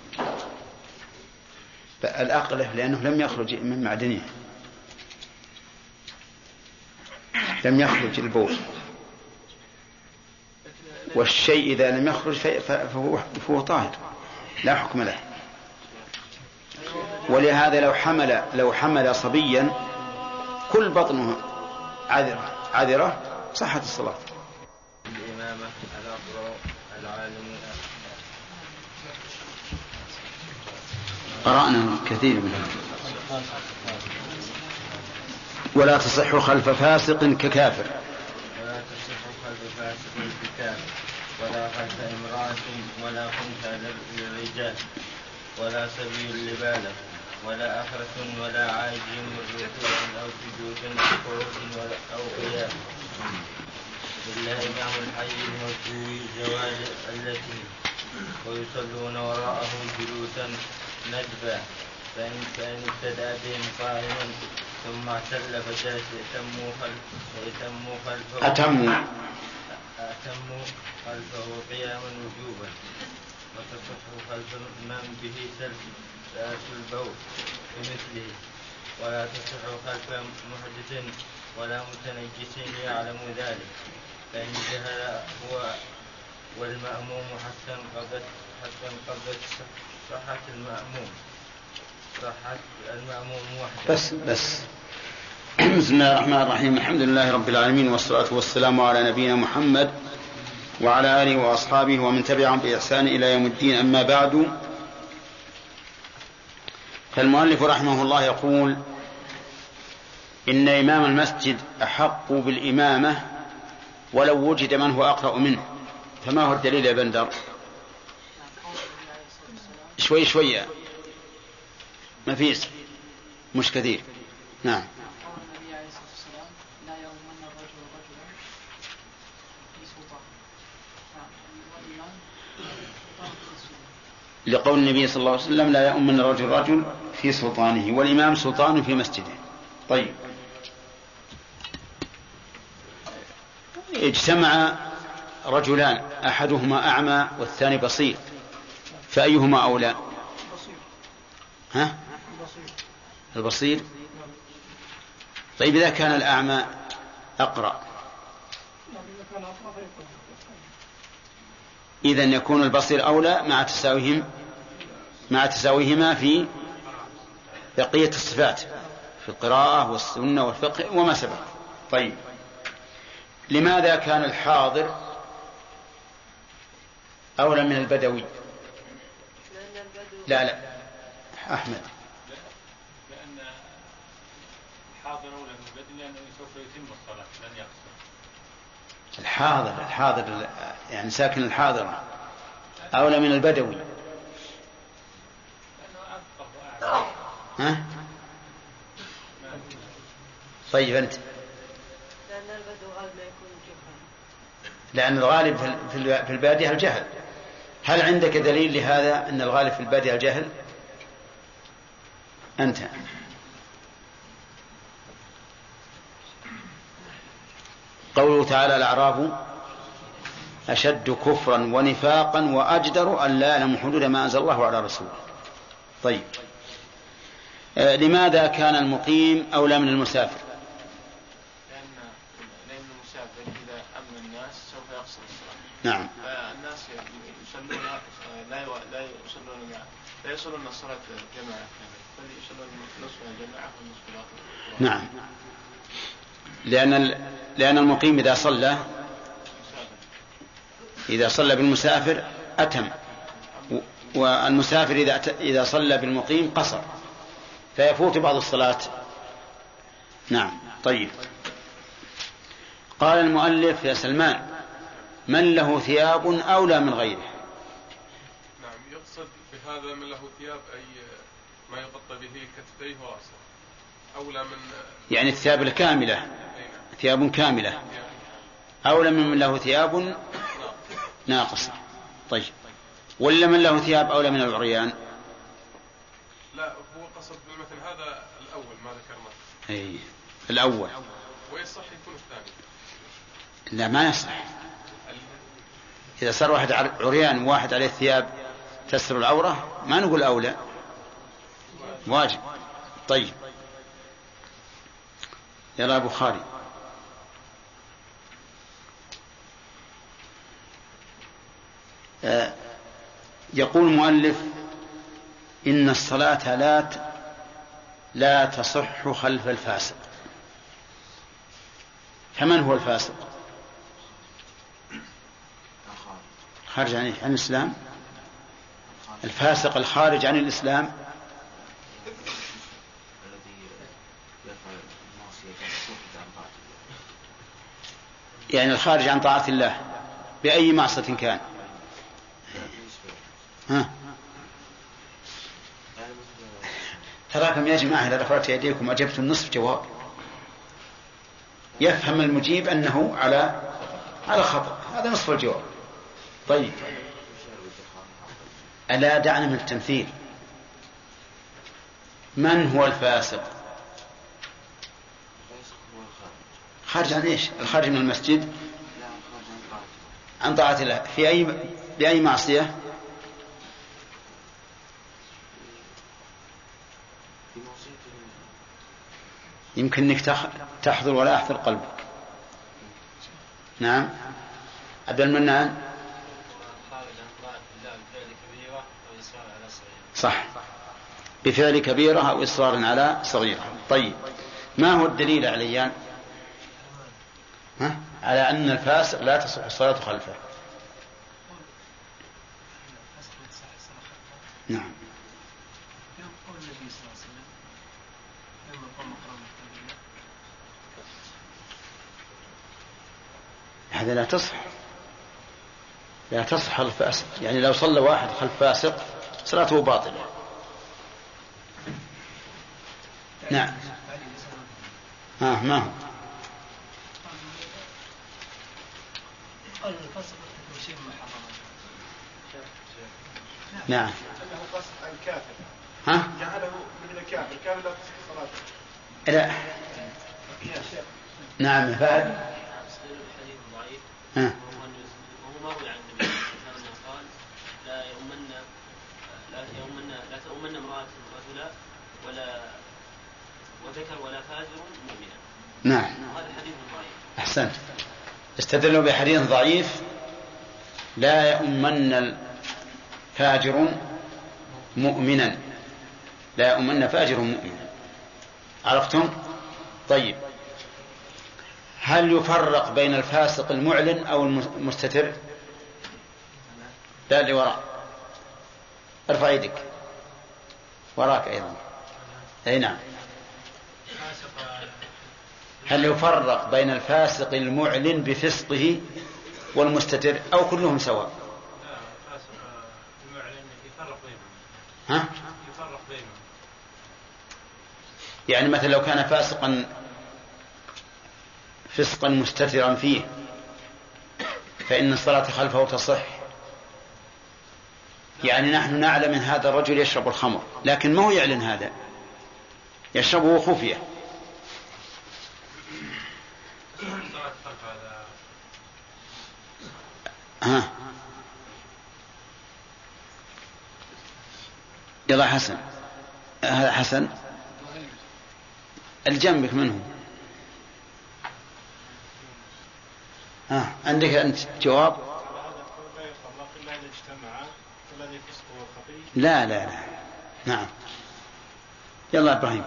الأقلة لأنه لم يخرج من معدنه، لم يخرج البول، والشيء إذا لم يخرج فهو طاهر لا حكم له. ولهذا لو حمل صبيا كل بطنه عذرة صحت الصلاة. الإمامة الأقرأ العالم. قرأنا كثير منها. ولا تصح خلف فاسق ككافر. ولا تصح خلف فاسق ككافر، ولا خلف امرأة ولا خنثى للرجال، ولا سبي لبالغ، ولا أخرة ولا عاج من ركوع أو سجود قعود أو قيام، إلا إمام الحي الموتوي زوال التي، ويصلون وراءه جلوسا ندبا، فإن ابتدأ بهم قائما ثم اعتل فجلس أتموا خلفه قياما وجوبا. وتصح خلف من به سلس البول بمثله، ولا تصح خلف محدث ولا متنجس يعلم ذلك، فإن جهل هو والمأموم حتى انقضت صحة المأموم وحده. بس بسم الله الرحمن الرحيم. الحمد لله رب العالمين، والصلاة والسلام على نبينا محمد وعلى آله وأصحابه ومن تبعهم بإحسان إلى يوم الدين. أما بعد، فالمؤلف رحمه الله يقول إن إمام المسجد أحق بالإمامة ولو وجد من هو أقرأ منه. فما هو الدليل يا بندر؟ شوي شوية، ما فيش مش كثير. نعم. لقول النبي صلى الله عليه وسلم لا يؤمن الرجل رجل في سلطانه، والإمام سلطان في مسجده. طيب، اجتمع رجلان أحدهما أعمى والثاني بصير، فأيهما أولى؟ ها؟ البصير. طيب إذا كان الأعمى أقرأ إذن يكون البصير أولى مع تساويهما في بقية الصفات في القراءة والسنة والفقه وما سبق. طيب، لماذا كان الحاضر أولى من البدوي؟ لا أحمد. لأن الحاضر أولى من البدوي لأنه سوف يتم الصلاة لن يقصر. الحاضر يعني ساكن الحاضر أولى من البدوي. ها؟ طيب أنت. لأن البدو غالب ما يكون جهل. لأن الغالب في البادية الجهل. هل عندك دليل لهذا أن الغالب في البادية الجهل؟ أنت. قوله تعالى الأعراب أشد كفرا ونفاقا وأجدر أن لا يعلموا حدود ما أنزل الله على رسوله. طيب، لماذا كان المقيم أولى من المسافر؟ لأن المسافر إذا أمن الناس سوف يقصر الصلاة. نعم. فالناس يصلون لا يصلون الصلاة جماعة بل يصلون نصفها جماعة والنصف الآخر. نعم، لأن المقيم إذا صلى بالمسافر أتم، والمسافر إذا صلى بالمقيم قصر، فيفوت بعض الصلاة. نعم. طيب، قال المؤلف يا سلمان من له ثياب أولى من غيره. نعم، يقصد بهذا من له ثياب أي ما يغطى به كتفيه ورأسه أولى من يعني الثياب الكاملة، ثياب كاملة أولى من له ثياب ناقصة. طيب، ولا من له ثياب أولى من العريان؟ لا، هو قصد بالمثل هذا الأول ما ذكرناه. أي الأول. ويصح يكون الثاني؟ لا، ما يصح. إذا صار واحد عريان وواحد عليه ثياب تستر العورة ما نقول أولى، واجب. طيب، يلا أبو خالد. يقول المؤلف إن الصلاة لا تصح خلف الفاسق. فمن هو الفاسق؟ خارج عن الإسلام. الفاسق الخارج عن الإسلام يعني الخارج عن طاعة الله بأي معصية كان. ها؟ تراكم يا جماعة إذا رفعت يديكم أجبت النصف جواب. يفهم المجيب أنه على خطأ، هذا نصف الجواب. طيب، ألا دعنا من التمثيل. من هو الفاسق؟ خارج عن إيش؟ الخارج من المسجد عن طاعة الله بأي معصية؟ يمكن أنك تحضر ولا يحضر قلبك. نعم، عبد المنان. صح، بفعل كبيرة أو إصرار على صغيرة. طيب، ما هو الدليل عليان على أن الفاسق لا تصح الصلاة خلفه؟ نعم. هذا لا تصح الفاسق، يعني لو صلى واحد خلف فاسق صلاته باطلة. نعم. ما هو قال الفاسق يصيب محرما. نعم. أنه فاسق عن كافر. ها؟ جعله مثل الكافر، الكافر لا تصح صلاته. لا. نعم فهد. الحديث ضعيف. وهو مروي عن النبي صلى الله عليه وسلم قال لا تؤمن امرأة رجلا ولا وذكر ولا فاجر مؤمنا. نعم. هذا حديث ضعيف. أحسنت. استدلوا بحديث ضعيف لا يؤمن فاجر مؤمنا، لا يؤمن فاجر مؤمنا. عرفتم؟ طيب، هل يفرق بين الفاسق المعلن أو المستتر؟ لا، اللي وراء، ارفع يدك، وراك أيضا. أي نعم. هل يفرق بين الفاسق المعلن بفسقه والمستتر أو كلهم سواء؟ لا، الفاسق المعلن يفرق بينهم. ها؟ يفرق بينهم. يعني مثلا لو كان فسقا مستترا فيه فإن الصلاة خلفه تصح. يعني نحن نعلم من هذا الرجل يشرب الخمر لكن ما هو يعلن هذا، يشربه خفية. ها يلا حسن، هذا حسن الجنبك منه. عندك أنت جواب؟ لا لا لا. نعم. يلا إبراهيم.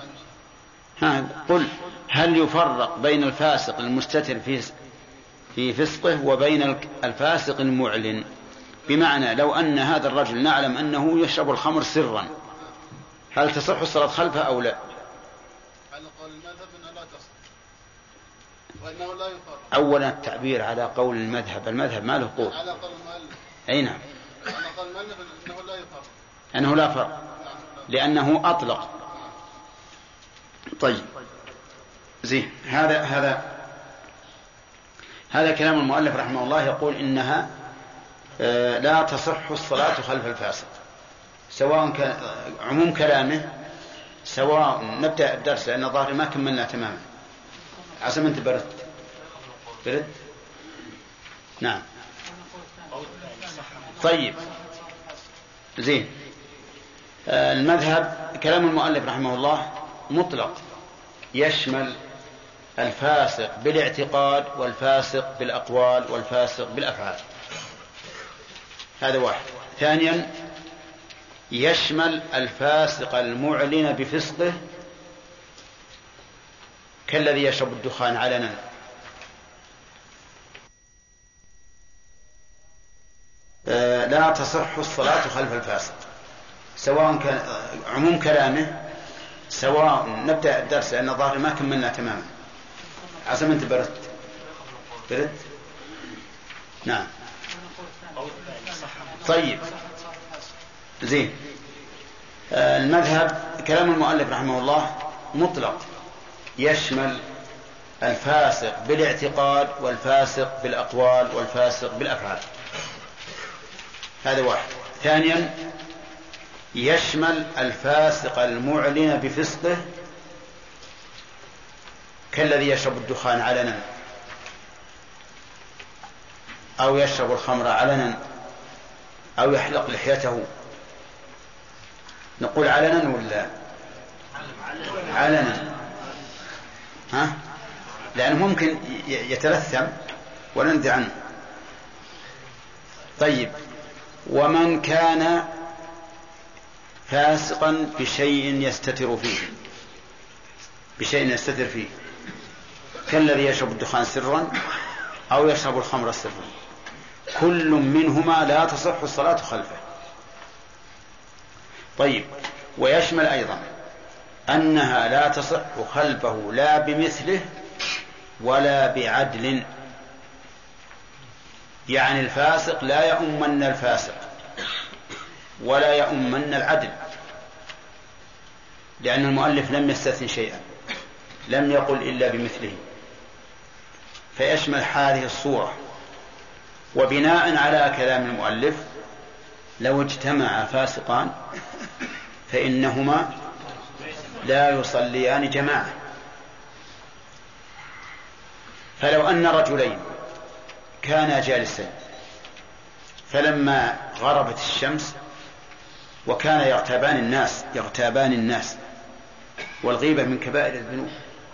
قل هل يفرق بين الفاسق المستتر في فسقه وبين الفاسق المعلن؟ بمعنى لو أن هذا الرجل نعلم أنه يشرب الخمر سرا، هل تصح الصلاة خلفه أو لا؟ على قول المذهب أنه لا تصح وأنه لا يفرق. أولا التعبير على قول المذهب ما له قول. على قول المؤلف. أي نعم. على قول المؤلف أنه لا يفرق. أنه لا فرق لأنه أطلق. طيب زين. هذا كلام المؤلف رحمه الله، يقول إنها لا تصح الصلاة خلف الفاسق، سواء كان عموم كلامه، سواء نبدأ الدرس لأن ظاهري ما كملنا تماما. عسى أنت برد. نعم. طيب زين. المذهب كلام المؤلف رحمه الله مطلق، يشمل الفاسق بالاعتقاد والفاسق بالأقوال والفاسق بالأفعال. هذا واحد. ثانيا يشمل الفاسق المعلن بفسقه كالذي يشرب الدخان علنا، لا تصح الصلاة خلف الفاسق، سواء كان عموم كلامه، سواء نبدأ الدرس لأن ظاهري ما كملنا تماما. عسى أنت برد. نعم. طيب زين. المذهب كلام المؤلف رحمه الله مطلق، يشمل الفاسق بالاعتقاد والفاسق بالأقوال والفاسق بالأفعال. هذا واحد. ثانيا يشمل الفاسق المعلن بفسقه كالذي يشرب الدخان علنا أو يشرب الخمر علنا أو يحلق لحيته. نقول علنا ولا علنا؟ ها؟ لأنه ممكن يتلثم ونندى عنه. طيب، ومن كان فاسقا بشيء يستتر فيه كالذي يشرب الدخان سرا أو يشرب الخمر سرا، كل منهما لا تصح الصلاة خلفه. طيب، ويشمل أيضا أنها لا تصح خلفه لا بمثله ولا بعدل، يعني الفاسق لا يؤمن الفاسق ولا يؤمن العدل، لأن المؤلف لم يستثن شيئا، لم يقل إلا بمثله، فيشمل هذه الصورة. وبناء على كلام المؤلف لو اجتمع فاسقان فإنهما لا يصليان جماعة. فلو أن رجلين كانا جالسين فلما غربت الشمس وكان يغتابان الناس والغيبة من كبائر الذنوب،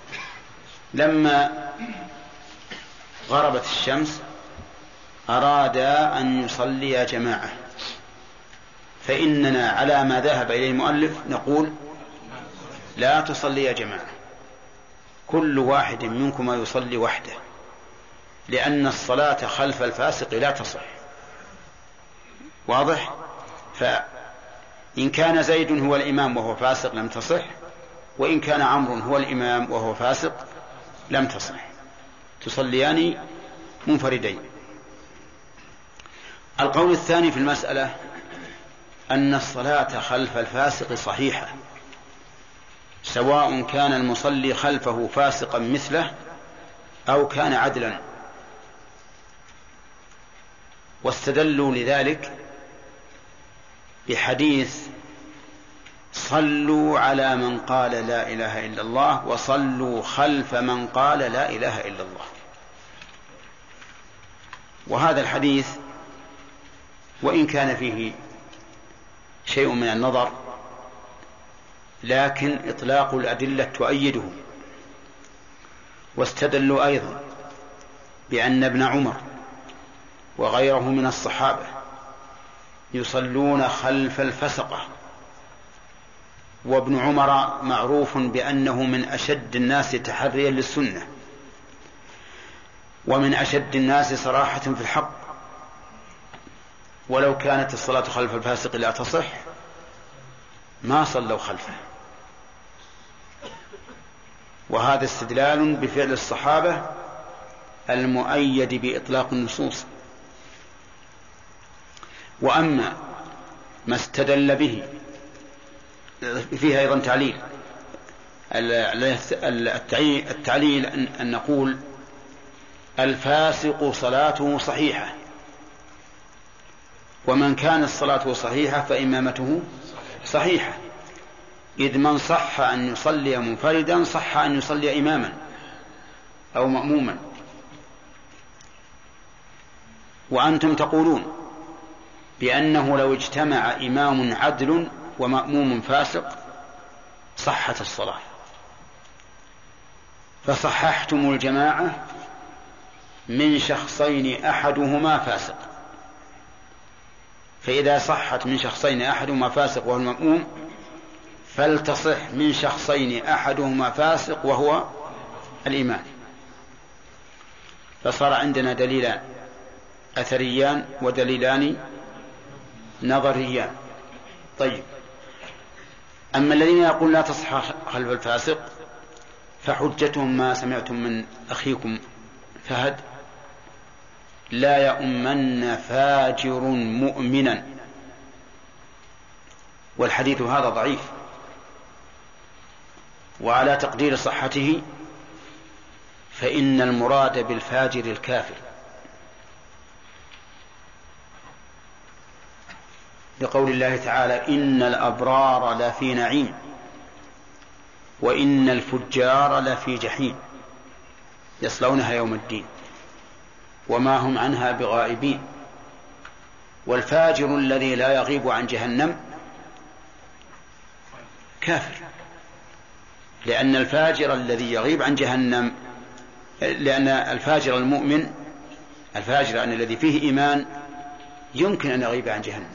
لما غربت الشمس أرادا أن يصلي جماعة، فإننا على ما ذهب إليه المؤلف نقول لا تصلي جماعة، كل واحد منكما يصلي وحده، لأن الصلاة خلف الفاسق لا تصح. واضح؟ فإن كان زيد هو الإمام وهو فاسق لم تصح، وإن كان عمرو هو الإمام وهو فاسق لم تصح، تصليان منفردين. القول الثاني في المسألة أن الصلاة خلف الفاسق صحيحة، سواء كان المصلي خلفه فاسقا مثله أو كان عدلا. واستدلوا لذلك بحديث صلوا على من قال لا إله إلا الله وصلوا خلف من قال لا إله إلا الله. وهذا الحديث وإن كان فيه شيء من النظر لكن إطلاق الأدلة تؤيده. واستدلوا أيضا بأن ابن عمر وغيره من الصحابة يصلون خلف الفسقة، وابن عمر معروف بأنه من أشد الناس تحريا للسنة ومن أشد الناس صراحة في الحق، ولو كانت الصلاة خلف الفاسق لا تصح ما صلوا خلفه. وهذا استدلال بفعل الصحابة المؤيد بإطلاق النصوص. وأما ما استدل به فيها أيضا تعليل، التعليل أن نقول الفاسق صلاته صحيحة، ومن كانت صلاته صحيحة فإمامته صحيحة، إذ من صح أن يصلي منفردا صح أن يصلي إماما أو مأموما. وأنتم تقولون بأنه لو اجتمع إمام عدل ومأموم فاسق صحت الصلاة، فصححتم الجماعة من شخصين أحدهما فاسق، فإذا صحت من شخصين أحدهما فاسق وهو المأموم فلتصح من شخصين أحدهما فاسق وهو الإمام. فصار عندنا دليلان أثريان ودليلان نظريان. طيب، أما الذين يقول لا تصح خلف الفاسق فحجتهم ما سمعتم من أخيكم فهد: لا يؤمن فاجر مؤمنا، والحديث هذا ضعيف، وعلى تقدير صحته فإن المراد بالفاجر الكافر، لقول الله تعالى: إن الأبرار لفي نعيم وإن الفجار لفي جحيم يصلونها يوم الدين وما هم عنها بغائبين. والفاجر الذي لا يغيب عن جهنم كافر، لأن الفاجر الذي يغيب عن جهنم، لأن الفاجر المؤمن، الفاجر الذي فيه إيمان يمكن أن يغيب عن جهنم.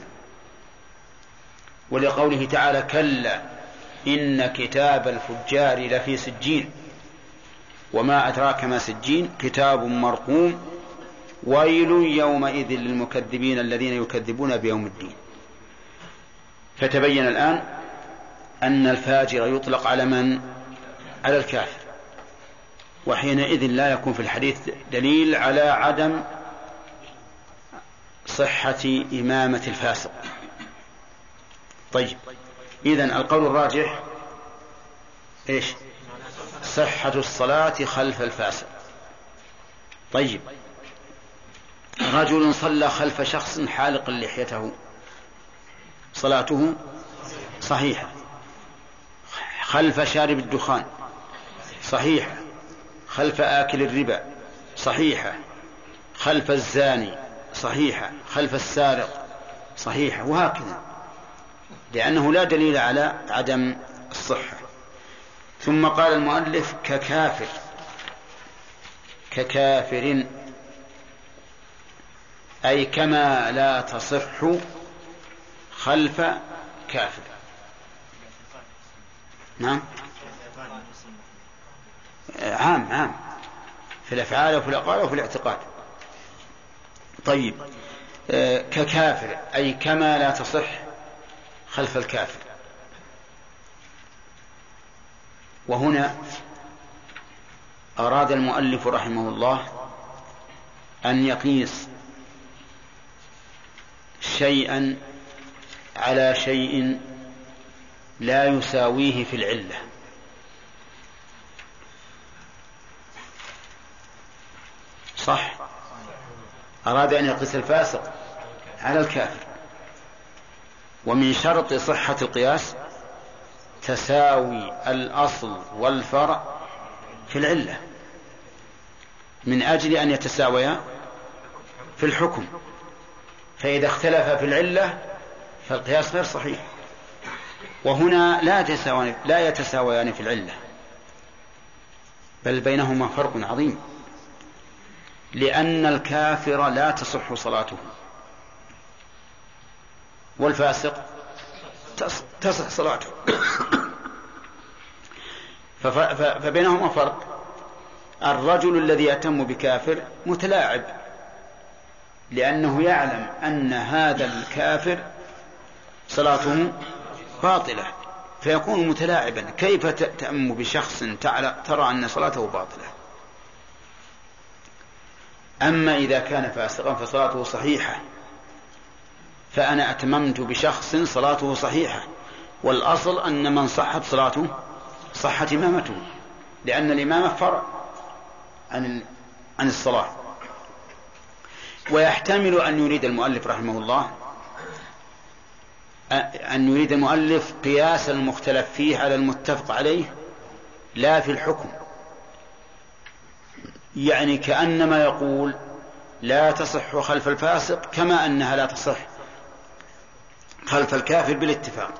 ولقوله تعالى: كلا إن كتاب الفجار لفي سجين وما أدراك ما سجين كتاب مرقوم ويل يومئذ للمكذبين الذين يكذبون بيوم الدين. فتبين الآن أن الفاجر يطلق على من؟ على الكافر، وحينئذ لا يكون في الحديث دليل على عدم صحة إمامة الفاسق. طيب، إذن القول الراجح إيش؟ صحة الصلاة خلف الفاسق. طيب، رجل صلى خلف شخص حالق لحيته صلاته صحيحة، خلف شارب الدخان صحيحة، خلف آكل الربا صحيحة، خلف الزاني صحيحة، خلف السارق صحيحة، وهكذا، لأنه لا دليل على عدم الصحة. ثم قال المؤلف ككافر، ككافر أي كما لا تصح خلف كافر. نعم، عام في الأفعال وفي الأقوال وفي الاعتقاد. طيب، ككافر أي كما لا تصح خلف الكافر. وهنا أراد المؤلف رحمه الله أن يقيس شيئا على شيء لا يساويه في العلة. صح، أراد أن يقيس الفاسق على الكافر. ومن شرط صحة القياس تساوي الأصل والفرع في العلة، من أجل أن يتساويا في الحكم. فإذا اختلف في العلة فالقياس غير صحيح. وهنا لا يتساويان في العلة، بل بينهما فرق عظيم، لأن الكافر لا تصح صلاته والفاسق تصح صلاته. فبينهما فرق. الرجل الذي يهتم بكافر متلاعب، لأنه يعلم أن هذا الكافر صلاته باطلة، فيكون متلاعبا. كيف تأم بشخص ترى أن صلاته باطلة؟ أما إذا كان فاسقا فصلاته صحيحة، فأنا أتممت بشخص صلاته صحيحة، والأصل أن من صحت صلاته صحت إمامته، لأن الإمامة فرع عن الصلاة. ويحتمل أن يريد المؤلف رحمه الله أن يريد المؤلف قياس المختلف فيه على المتفق عليه لا في الحكم، يعني كأنما يقول لا تصح خلف الفاسق كما أنها لا تصح خلف الكافر بالاتفاق.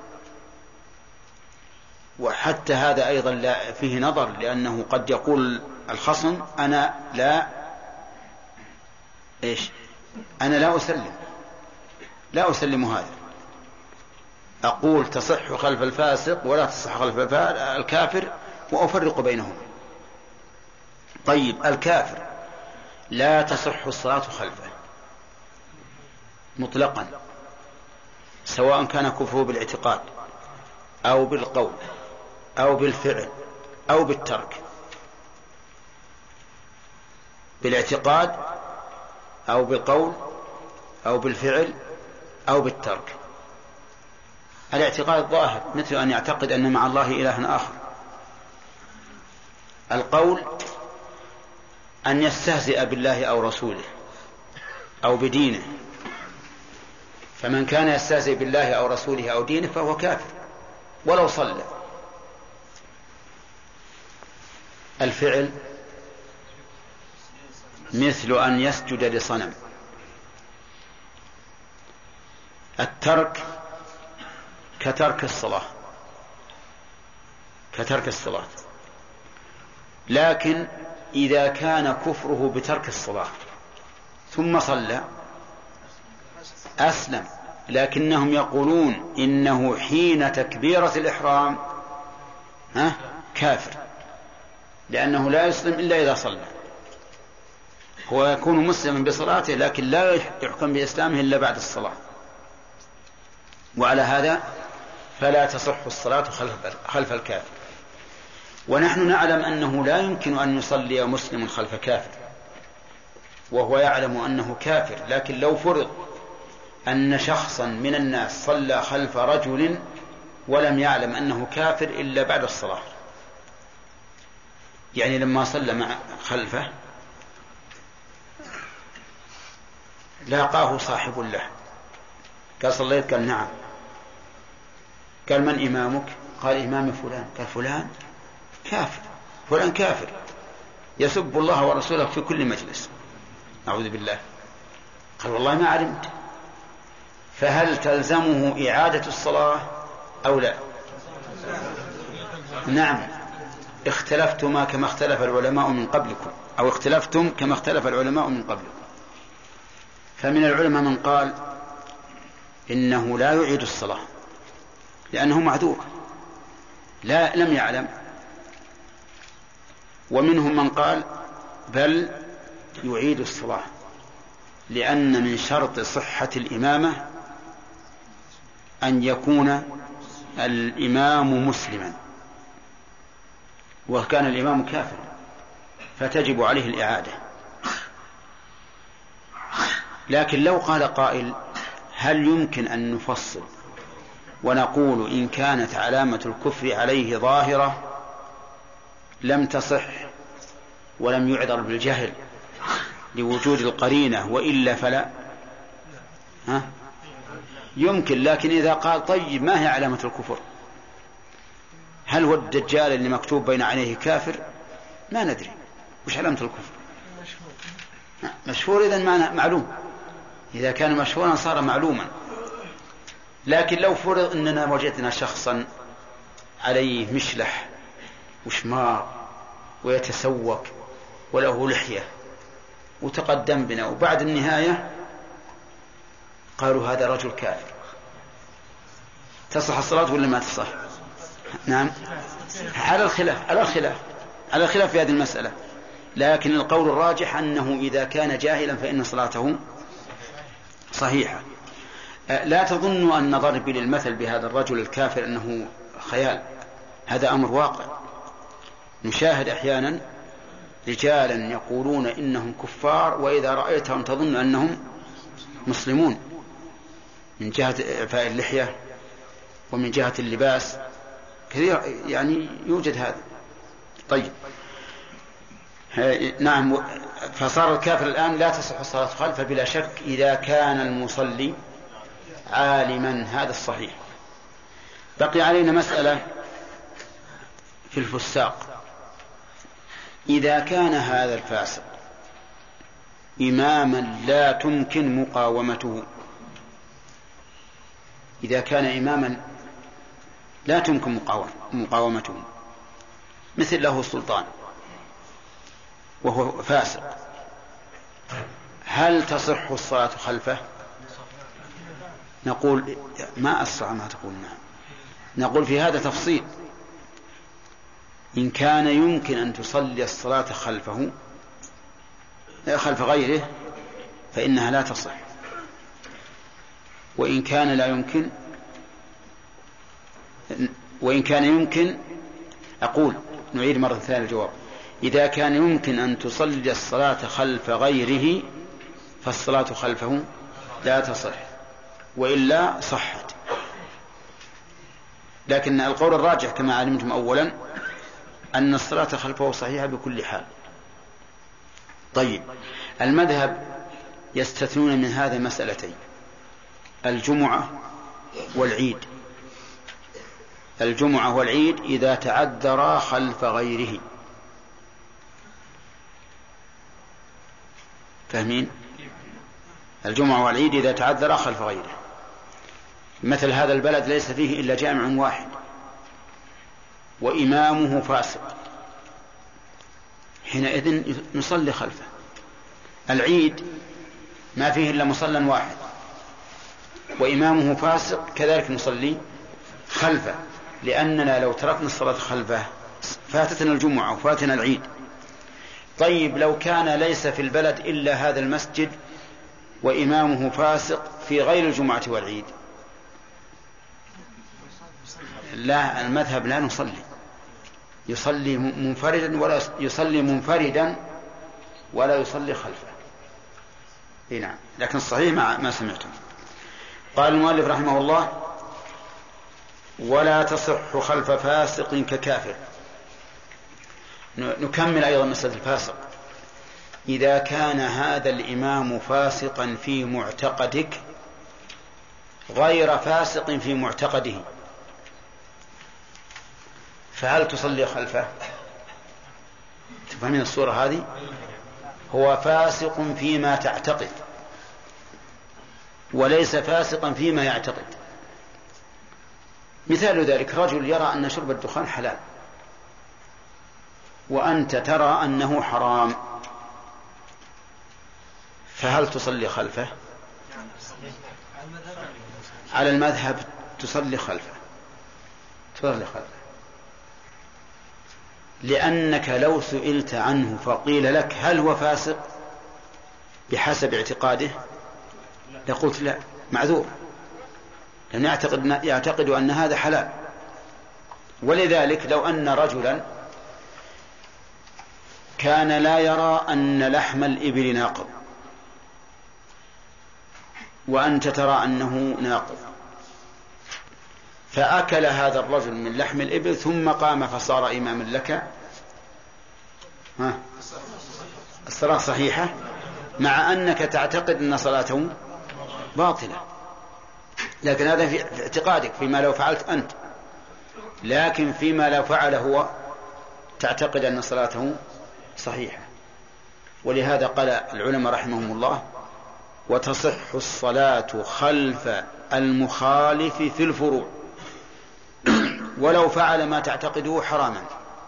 وحتى هذا أيضا لا فيه نظر، لأنه قد يقول الخصم أنا لا أسلم هذا، أقول تصح خلف الفاسق ولا تصح خلف الكافر، وأفرق بينهما. طيب، الكافر لا تصح الصلاة خلفه مطلقا، سواء كان كفره بالاعتقاد أو بالقول أو بالفعل أو بالترك. بالاعتقاد أو بالقول أو بالفعل أو بالترك. الاعتقاد ظاهر، مثل أن يعتقد أن مع الله إلها آخر. القول أن يستهزئ بالله أو رسوله أو بدينه، فمن كان يستهزئ بالله أو رسوله أو دينه فهو كافر ولو صلى. الفعل مثل أن يسجد لصنم. الترك كترك الصلاة. لكن إذا كان كفره بترك الصلاة ثم صلى أسلم، لكنهم يقولون إنه حين تكبيرة الإحرام كافر، لأنه لا يسلم إلا إذا صلى. هو يكون مسلما بصلاته لكن لا يحكم بإسلامه إلا بعد الصلاة. وعلى هذا فلا تصح الصلاة خلف الكافر. ونحن نعلم أنه لا يمكن أن يصلي مسلم خلف كافر وهو يعلم أنه كافر، لكن لو فرض أن شخصا من الناس صلى خلف رجل ولم يعلم أنه كافر إلا بعد الصلاة، يعني لما صلى خلفه لاقاه صاحب له قال صليت؟ قال نعم. قال من إمامك؟ قال إمام فلان. قال فلان كافر، فلان كافر يسب الله ورسوله في كل مجلس، أعوذ بالله. قال والله ما علمت. فهل تلزمه إعادة الصلاة أو لا؟ نعم، اختلفتما كما اختلف العلماء من قبلكم، أو اختلفتم كما اختلف العلماء من قبلكم. فمن العلماء من قال إنه لا يعيد الصلاة لأنه معذور لم يعلم، ومنهم من قال بل يعيد الصلاة، لأن من شرط صحة الإمامة أن يكون الإمام مسلما، وكان الإمام كافر فتجب عليه الإعادة. لكن لو قال قائل هل يمكن أن نفصل ونقول إن كانت علامة الكفر عليه ظاهرة لم تصح ولم يعذر بالجهل لوجود القرينة وإلا فلا؟ يمكن. لكن إذا قال طيب ما هي علامة الكفر؟ هل هو الدجال اللي مكتوب بين عينيه كافر؟ ما ندري وش علامة الكفر. مشهور إذن معلوم، إذا كان مشهورا صار معلوما. لكن لو فرض أننا وجدنا شخصا عليه مشلح وشمار ويتسوق وله لحية وتقدم بنا وبعد النهاية قالوا هذا رجل كافر، تصح الصلاة ولا ما تصح؟ نعم، على الخلاف في هذه المسألة. لكن القول الراجح أنه إذا كان جاهلا فإن صلاته صحيحة. لا تظن أن ضربي للمثل بهذا الرجل الكافر أنه خيال، هذا أمر واقع. نشاهد أحيانا رجالا يقولون إنهم كفار وإذا رأيتهم تظن أنهم مسلمون من جهة إعفاء اللحية ومن جهة اللباس كثير، يعني يوجد هذا. طيب نعم، فصار الكافر الآن لا تصح الصلاة خلفه بلا شك إذا كان المصلي عالما، هذا الصحيح. بقي علينا مسألة في الفساق. إذا كان هذا الفاسق إماما لا تمكن مقاومته، إذا كان إماما لا تمكن مقاومته مثل له سلطان وهو فاسق، هل تصح الصلاة خلفه؟ نقول ما أسرع ما تقول. نعم، نقول في هذا تفصيل. إن كان يمكن أن تصلي الصلاة خلفه خلف غيره فإنها لا تصح، وإن كان لا يمكن، وإن كان يمكن أقول نعيد مرة ثانية الجواب. إذا كان يمكن أن تصلي الصلاة خلف غيره فالصلاة خلفه لا تصح، وإلا صحت. لكن القول الراجح كما علمتم أولا أن الصلاة خلفه صحيحة بكل حال. طيب، المذهب يستثنون من هذا مسألتين: الجمعة والعيد. الجمعة والعيد إذا تعذرا خلف غيره، فاهمين؟ الجمعة والعيد إذا تعذرا خلف غيره، مثل هذا البلد ليس فيه إلا جامع واحد وإمامه فاسق، حينئذ نصلي خلفه. العيد ما فيه إلا مصلى واحد وإمامه فاسق، كذلك نصلي خلفه، لأننا لو تركنا الصلاة خلفه فاتتنا الجمعة وفاتنا العيد. طيب، لو كان ليس في البلد إلا هذا المسجد وإمامه فاسق في غير الجمعة والعيد، لا، المذهب لا نصلي، يصلي منفردا ولا يصلي خلفه. نعم، لكن الصحيح ما سمعتم. قال المؤلف رحمه الله: ولا تصح خلف فاسق ككافر. نكمل أيضا مسألة الفاسق. إذا كان هذا الإمام فاسقا في معتقدك غير فاسق في معتقده، فهل تصلي خلفه؟ تفهمين الصورة هذه؟ هو فاسق فيما تعتقد وليس فاسقا فيما يعتقد. مثال ذلك: رجل يرى أن شرب الدخان حلال وأنت ترى أنه حرام، فهل تصلي خلفه؟ على المذهب تصلي خلفه، لأنك لو سئلت عنه فقيل لك هل هو فاسق بحسب اعتقاده لقلت لا، معذور، لأن يعتقد أن هذا حلال. ولذلك لو أن رجلا كان لا يرى أن لحم الإبل ناقض وأنت ترى أنه ناقض، فأكل هذا الرجل من لحم الإبل ثم قام فصار إماما لك، الصلاة صحيحة، مع أنك تعتقد أن صلاته باطلة، لكن هذا في اعتقادك فيما لو فعلت أنت، لكن فيما لو فعل هو تعتقد أن صلاته صحيحة. ولهذا قال العلماء رحمهم الله: وتصح الصلاة خلف المخالف في الفروع ولو فعل ما تعتقده حراما.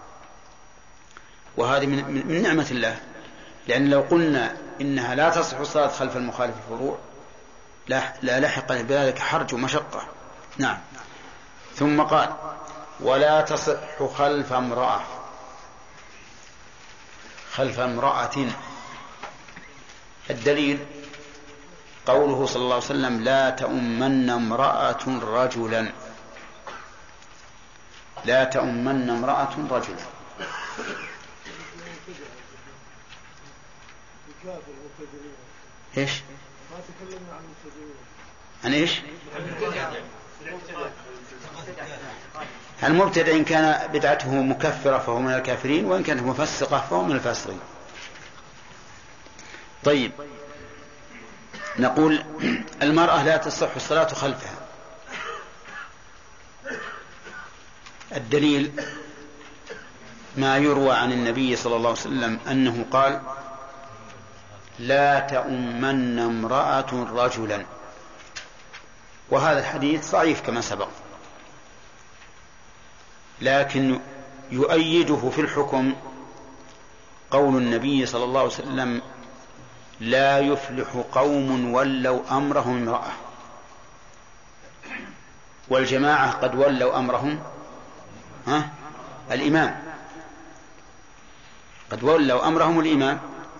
وهذه من نعمة الله، لأن لو قلنا إنها لا تصح الصلاة خلف المخالف في الفروع لا لحق بذلك حرج ومشقة. نعم. ثم قال: ولا تصح خلف امرأة. الدليل قوله صلى الله عليه وسلم: لا تؤمن امرأة رجلا. لا تؤمن امرأة رجلا. ايش؟ ما تكلمنا عن المبتدعين. عن ايش؟ المبتدع إن كان بدعته مكفرة فهو من الكافرين، وإن كانت مفسقة فهو من الفاسقين. طيب، نقول المرأة لا تصح الصلاة خلفها. الدليل ما يروى عن النبي صلى الله عليه وسلم أنه قال: لا تؤمن امرأة رجلا. وهذا الحديث ضعيف كما سبق، لكن يؤيده في الحكم قول النبي صلى الله عليه وسلم: لا يفلح قوم ولوا أمرهم امرأة. والجماعة قد ولوا أمرهم الإمام، قد ولوا أمرهم الإمام،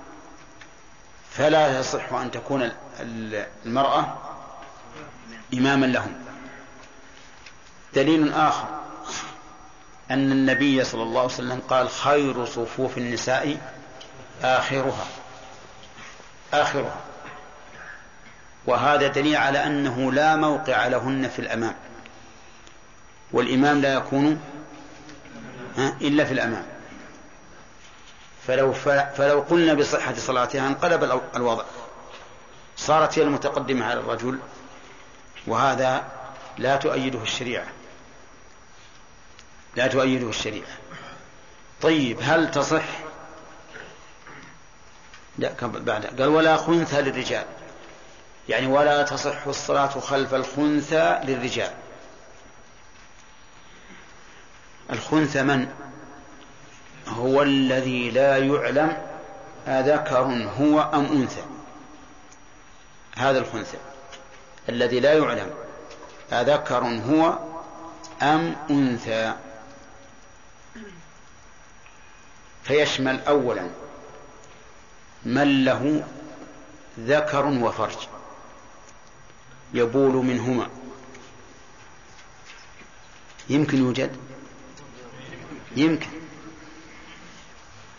فلا يصح أن تكون المرأة إماما لهم. دليل آخر أن النبي صلى الله عليه وسلم قال: خير صفوف النساء آخرها. وهذا دليل على أنه لا موقع لهن في الأمام، والإمام لا يكون إلا في الأمام. فلو قلنا بصحة صلاتها انقلب الوضع، صارت هي المتقدمة على الرجل، وهذا لا تؤيده الشريعة. طيب، هل تصح؟ لا، بعد قال: ولا خنثى للرجال، يعني ولا تصح الصلاة خلف الخنثى للرجال. الخنثى من هو؟ الذي لا يعلم أذكر هو أم أنثى. هذا الخنثى الذي لا يعلم أذكر هو أم أنثى، فيشمل أولا من له ذكر وفرج يبول منهما. يمكن يوجد، يمكن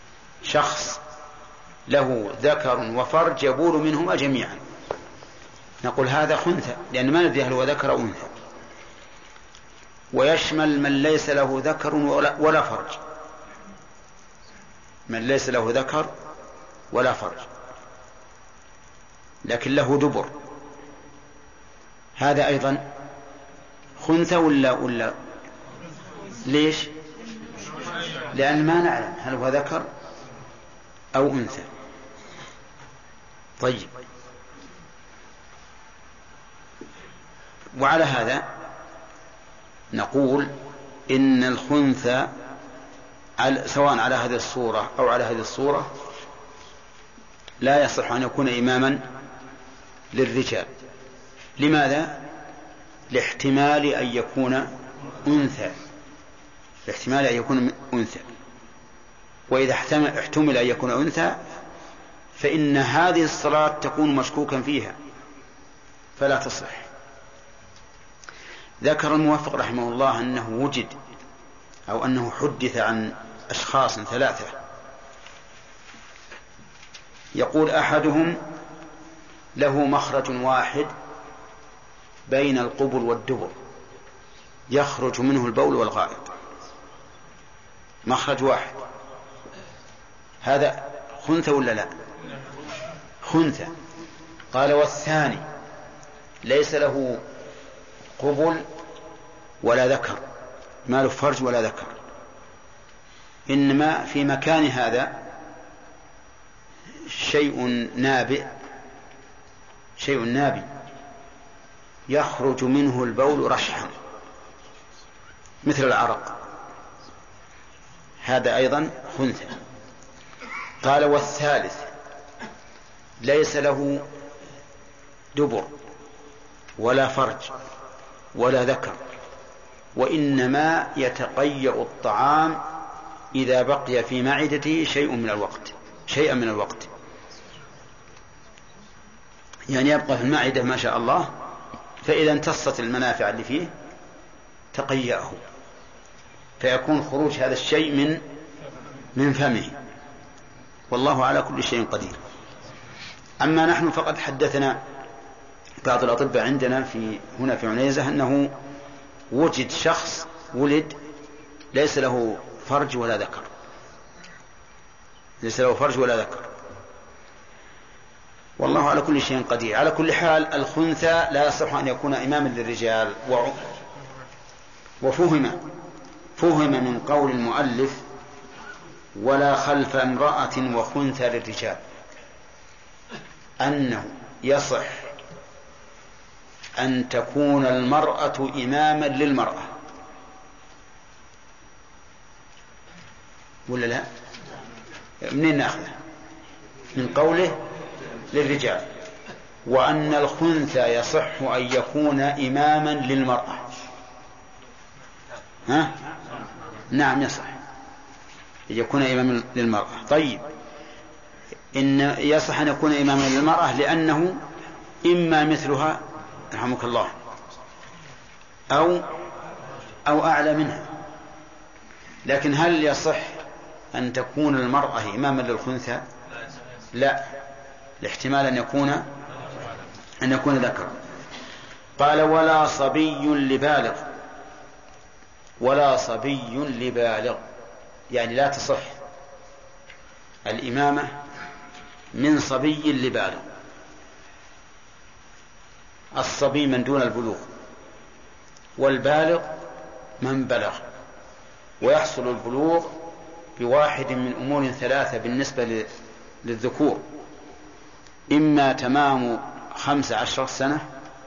شخص له ذكر وفرج يبول منهما جميعا، نقول هذا خنثى، لأن ما ندري هل هو ذكر أو أنثى. ويشمل من ليس له ذكر ولا فرج، من ليس له ذكر ولا فرج لكن له دبر، هذا أيضا خنثى ولا ليش؟ لأن ما نعلم هل هو ذكر أو أنثى. طيب، وعلى هذا نقول إن الخنثى سواء على هذه الصورة أو على هذه الصورة لا يصح أن يكون إماما للرجال. لماذا؟ لاحتمال أن يكون أنثى، لاحتمال أن يكون أنثى، وإذا احتمل أن يكون أنثى فإن هذه الصلاة تكون مشكوكا فيها فلا تصح. ذكر الموفق رحمه الله أنه وجد أو أنه حدث عن أشخاص ثلاثة، يقول أحدهم له مخرج واحد بين القبل والدبر يخرج منه البول والغائط، مخرج واحد، هذا خنثى ولا لا؟ خنثى. قال والثاني ليس له قبل ولا ذكر، ما له فرج ولا ذكر، إنما في مكان هذا شيء نابئ يخرج منه البول رشحا مثل العرق، هذا أيضا خنثى. قال والثالث ليس له دبر ولا فرج ولا ذكر، وإنما يتقيأ الطعام إذا بقي في معدته شيئا من الوقت، يعني يبقى في المعدة ما شاء الله، فإذا امتصت المنافع اللي فيه تقيأه، فيكون خروج هذا الشيء من فمه، والله على كل شيء قدير. أما نحن فقد حدثنا بعض الأطباء عندنا هنا في عنيزة أنه وجد شخص ولد ليس له فرج ولا ذكر، ليس له فرج ولا ذكر، والله على كل شيء قدير. على كل حال الخنثى لا يصح أن يكون إماما للرجال. وفهم من قول المؤلف ولا خلف امرأة وخنثى للرجال أنه يصح أن تكون المرأة إماما للمرأة، ولا لا؟ منين نأخذه؟ من قوله للرجال، وأن الخنثى يصح أن يكون إماما للمرأة. ها؟ نعم يصح أن يكون إماما للمرأة. طيب، إن يصح أن يكون إماما للمرأة لأنه إما مثلها رحمك الله أو أعلى منها، لكن هل يصح أن تكون المرأة إماما للخنثى؟ لا، لاحتمال أن يكون ذكر. قال ولا صبي لبالغ، يعني لا تصح الإمامة من صبي لبالغ. الصبي من دون البلوغ، والبالغ من بلغ، ويحصل البلوغ بواحد من أمور ثلاثة بالنسبة للذكور: إما تمام 15 سنة،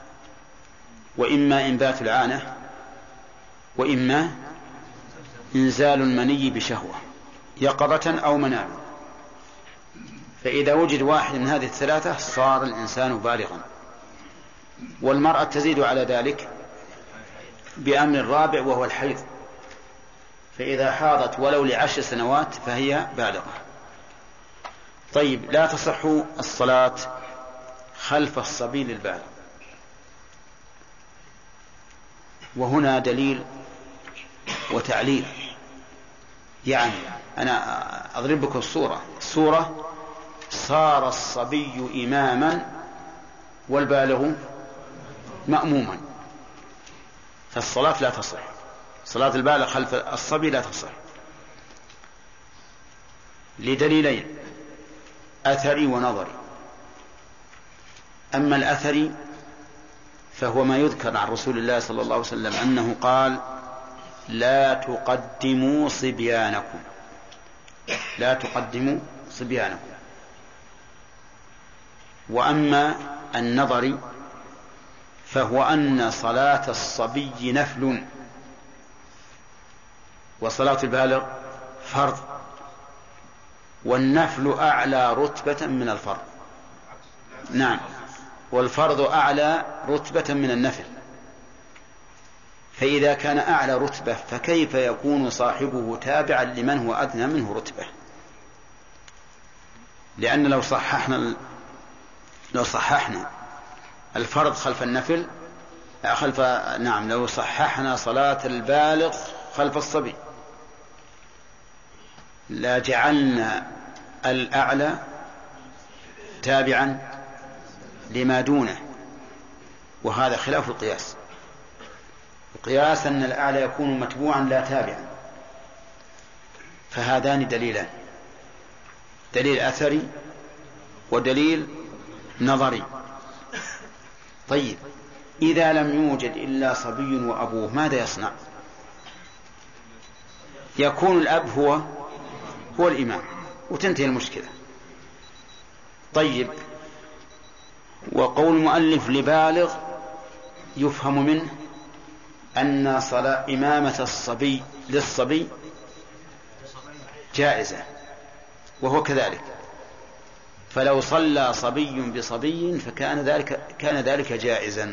وإما إنبات العانة، وإما إنزال المني بشهوة يقظة أو منام. فإذا وجد واحد من هذه الثلاثة صار الإنسان بالغا. والمرأة تزيد على ذلك بأمر رابع وهو الحيض، فإذا حاضت ولو ل10 سنوات فهي بالغة. طيب، لا تصح الصلاة خلف الصبي للبالغ. وهنا دليل وتعليل، يعني أنا أضرب لكم الصورة: صار الصبي إماما والبالغ مأموما، فالصلاة لا تصح، صلاة البالغ خلف الصبي لا تصح لدليلين: أثري ونظري. أما الأثري فهو ما يذكر عن رسول الله صلى الله عليه وسلم أنه قال: لا تقدموا صبيانكم، لا تقدموا صبيانكم. وأما النظري فهو أن صلاة الصبي نفل وصلاة البالغ فرض، والنفل أعلى رتبة من الفرض. نعم، والفرض أعلى رتبة من النفل، فإذا كان أعلى رتبة فكيف يكون صاحبه تابعا لمن هو أدنى منه رتبة؟ لأن لو صححنا الفرض خلف النفل لو صححنا صلاة البالغ خلف الصبي لا جعلنا الأعلى تابعا لما دونه، وهذا خلاف القياس. القياس أن الأعلى يكون متبوعا لا تابعا. فهذان دليلان: دليل أثري ودليل نظري. طيب، إذا لم يوجد إلا صبي وأبوه ماذا يصنع؟ يكون الأب هو الإمام وتنتهي المشكلة. طيب، وقول المؤلف لبالغ يفهم منه أن صلاة إمامة الصبي للصبي جائزة، وهو كذلك، فلو صلى صبي بصبي كان ذلك جائزا.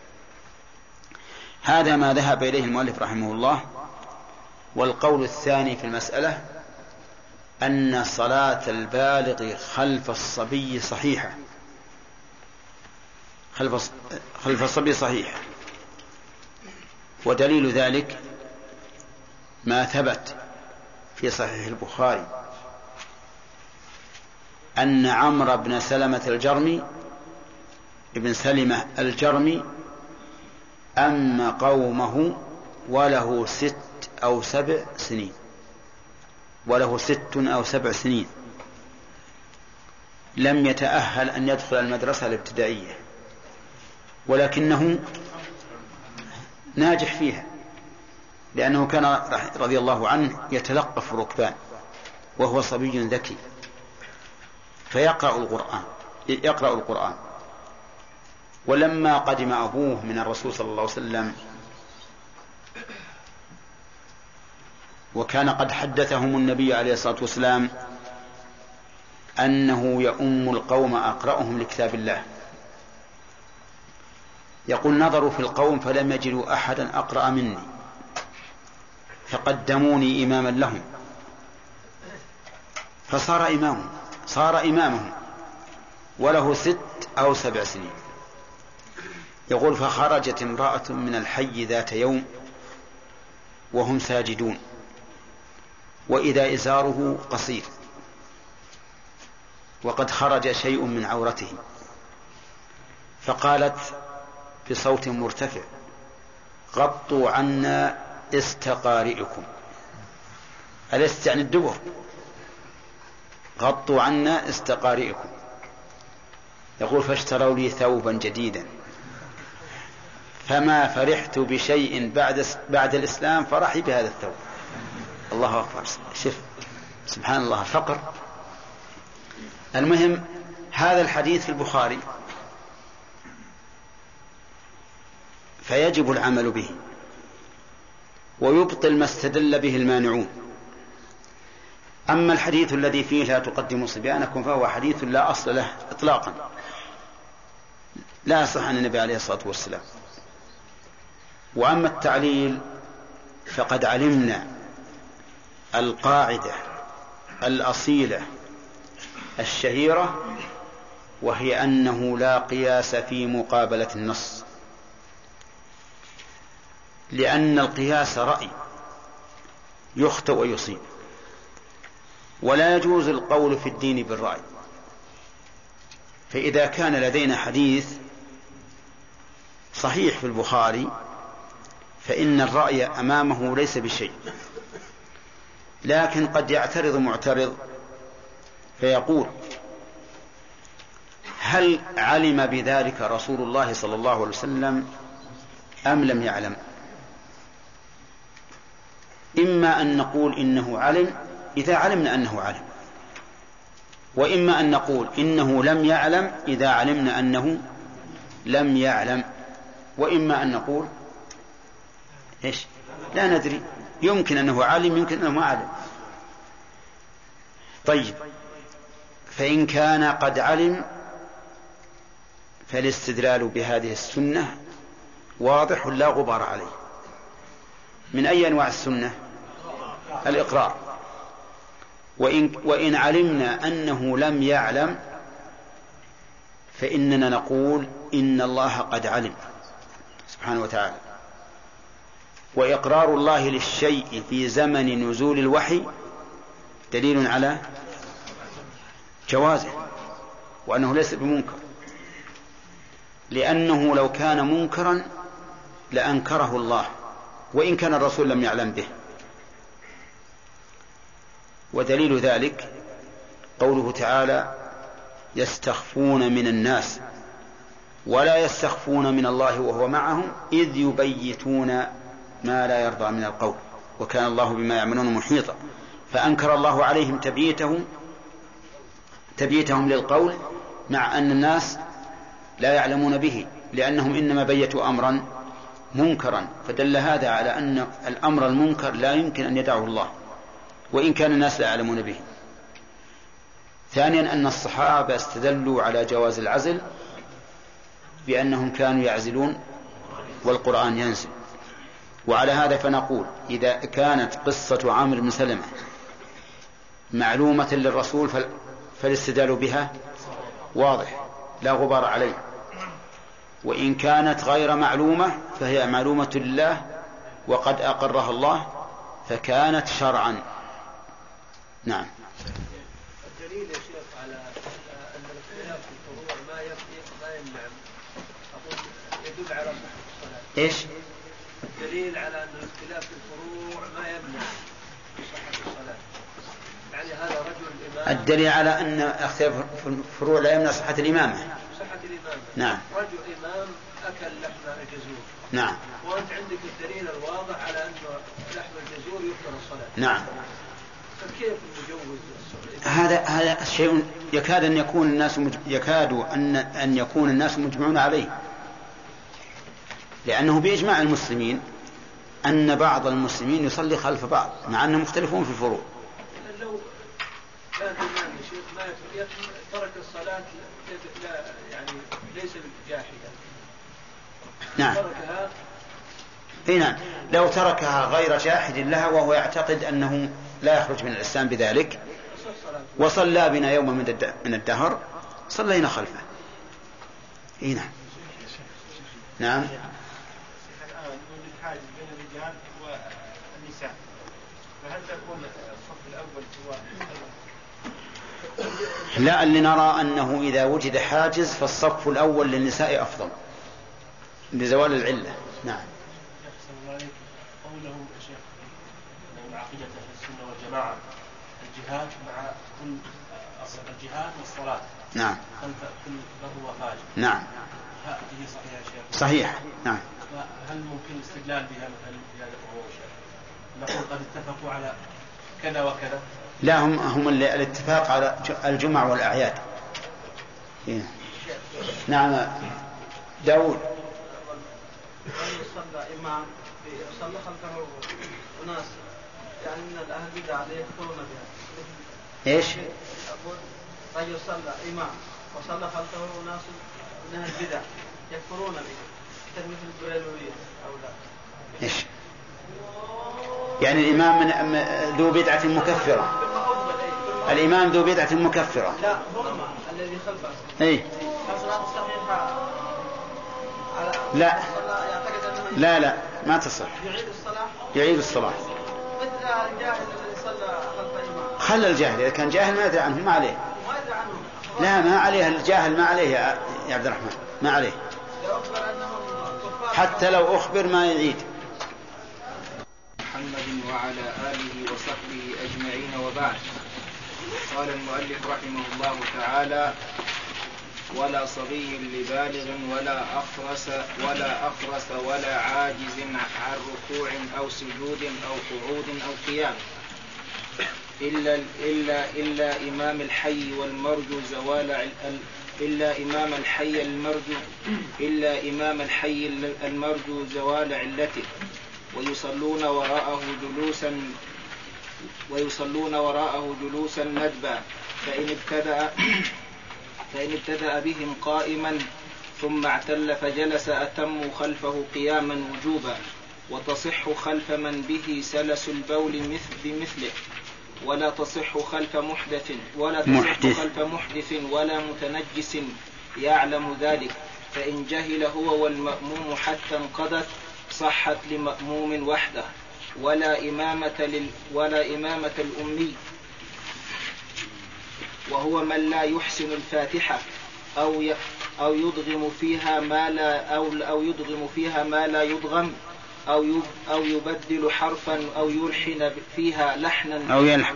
هذا ما ذهب إليه المؤلف رحمه الله. والقول الثاني في المسألة أن صلاة البالغ خلف الصبي صحيحة، خلف الصبي صحيحة، ودليل ذلك ما ثبت في صحيح البخاري أن عمرو بن سلمة الجرمي أم قومه وله 6 أو 7 سنين، وله 6 أو 7 سنين، لم يتأهل أن يدخل المدرسة الابتدائية، ولكنه ناجح فيها، لأنه كان رضي الله عنه يتلقف الركبان وهو صبي ذكي، فيقرأ القرآن. ولما قدم أبوه من الرسول صلى الله عليه وسلم وكان قد حدثهم النبي عليه الصلاة والسلام أنه يؤم القوم أقرأهم لكتاب الله، يقول: نظروا في القوم فلم يجدوا أحدا أقرأ مني فقدموني إماما لهم، فصار إمامهم وله 6 أو 7 سنين. يقول: فخرجت امرأة من الحي ذات يوم وهم ساجدون وإذا إزاره قصير وقد خرج شيء من عورته، فقالت بصوت مرتفع: غطوا عنا استقارئكم. ألست يعني الدبر؟ غطوا عنا استقارئكم. يقول: فاشتروا لي ثوبا جديدا فما فرحت بشيء بعد الإسلام فرحي بهذا الثوب. الله أكبر، شوف سبحان الله، فقر. المهم، هذا الحديث في البخاري فيجب العمل به ويبطل ما استدل به المانعون. أما الحديث الذي فيه لا تقدموا صبيانكم فهو حديث لا أصل له إطلاقا، لا يصح عن النبي عليه الصلاة والسلام. وأما التعليل فقد علمنا القاعدة الأصيلة الشهيرة، وهي أنه لا قياس في مقابلة النص، لأن القياس رأي يخطئ ويصيب، ولا يجوز القول في الدين بالرأي. فإذا كان لدينا حديث صحيح في البخاري فإن الرأي أمامه ليس بشيء، لكن قد يعترض معترض فيقول: هل علم بذلك رسول الله صلى الله عليه وسلم أم لم يعلم؟ إما أن نقول إنه علم إذا علمنا أنه علم، وإما أن نقول إنه لم يعلم إذا علمنا أنه لم يعلم، وإما أن نقول إيش؟ لا ندري، يمكن أنه علم يمكن أنه ما علم. طيب، فإن كان قد علم فالاستدلال بهذه السنة واضح لا غبار عليه. من أي أنواع السنة؟ الإقرار. وإن علمنا أنه لم يعلم فإننا نقول إن الله قد علم سبحانه وتعالى. وإقرار الله للشيء في زمن نزول الوحي دليل على جوازه وأنه ليس بمنكر، لأنه لو كان منكرا لأنكره الله وإن كان الرسول لم يعلم به. ودليل ذلك قوله تعالى: يستخفون من الناس ولا يستخفون من الله وهو معهم إذ يبيتون ما لا يرضى من القول وكان الله بما يعملون محيطا. فأنكر الله عليهم تبييتهم للقول مع أن الناس لا يعلمون به، لأنهم إنما بيتوا أمرا منكرا، فدل هذا على أن الأمر المنكر لا يمكن أن يدعه الله وإن كان الناس لا يعلمون به. ثانيا أن الصحابة استدلوا على جواز العزل بأنهم كانوا يعزلون والقرآن ينزل. وعلى هذا فنقول: إذا كانت قصة عامر بن سلمة معلومة للرسول فالاستدلال بها واضح لا غبار عليه، وإن كانت غير معلومة فهي معلومة لله وقد أقرها الله فكانت شرعا. نعم. الدليل يا شيخ على أن الاختلاف في الفروع ما يمنع، أقول يدل على صحة الصلاة. إيش؟ الدليل على أن الاختلاف في الفروع ما يمنع صحة الصلاة، يعني هذا رجل إمام. الدليل على أن اختلاف في الفروع لا يمنع صحة الإمامة. صحة الإمامة. نعم. رجل إمام أكل لحم الجزور. نعم. وأنت عندك الدليل الواضح على أن لحم الجزور يفطر الصلاة. نعم. فكيف نجوز هذا شيء يكاد أن يكون الناس مجمعون عليه، لأنه بإجماع المسلمين أن بعض المسلمين يصلي خلف بعض مع أنهم مختلفون في الفروع. لو كان الإمام ما ترك الصلاة لا يعني ليس جاحدا. نعم. تركها. نعم. لو تركها غير جاحد لها وهو يعتقد أنه لا يخرج من الإسلام بذلك وصلى بنا يوم من الدهر صلينا خلفه. نعم. نعم. الحاجز بين الرجال والنساء، فهل تكون الصف الأول هو؟ لا، اللي نرى أنه إذا وجد حاجز فالصف الأول للنساء أفضل لزوال العلة. نعم. قوله شيخ من عقيدة السنة والجماعة الجهاد مع كل الجهاد والصلاة. نعم. خلف كل بر وفاجر. نعم. هذه صحيحة يا شيخ؟ صحيح. نعم. هل ممكن الاستدلال بها مثلا نقول قد اتفقوا على كذا وكذا؟ لا، هم الاتفاق على الجمع والأعياد. نعم. داود. يصلى إمام يصلى خلفه أناس يعني من الأهل بدع يكفرون بها. إيش؟ أقول رجل صلى إمام وصلى خلفه أناس من أهل بدع يكفرون به مثل البريلوية أو لا. إيش؟ يعني الإمام ذو بدعة مكفرة. الإمام ذو بدعة مكفرة. لا، هم الذي خلفه. إيه. الصلاة صحيحة. لا لا ما تصح. يعيد الصلاة. مثل الجاهل الذي صلى خلف الإمام. خلى الجاهل إذا كان جاهل ما يدري عنه ما عليه. لا، ما عليه الجاهل، ما عليه يا عبد الرحمن، ما عليه. لو أخبر أنهم حتى لو أخبر ما يعيد. محمد وعلى آله وصحبه أجمعين، وبعد. قال المؤلف رحمه الله تعالى: ولا صبي لبالغ ولا أخرس ولا عاجز عن ركوع أو سجود أو قعود أو قيام إلا إمام الحي والمرجو زوال علته، ويصلون وراءه جلوسا ندبا، فإن ابتدأ بهم قائما ثم اعتل فجلس أتموا خلفه قياما وجوبا، وتصح خلف من به سلس البول بمثله، ولا تصح خلف محدث ولا متنجس يعلم ذلك، فإن جهل هو والمأموم حتى انقضت صحت لمأموم وحده، ولا إمامة الأمي، وهو من لا يحسن الفاتحة أو يدغم فيها ما لا يدغم، أو يبدل حرفا أو يلحن فيها لحنا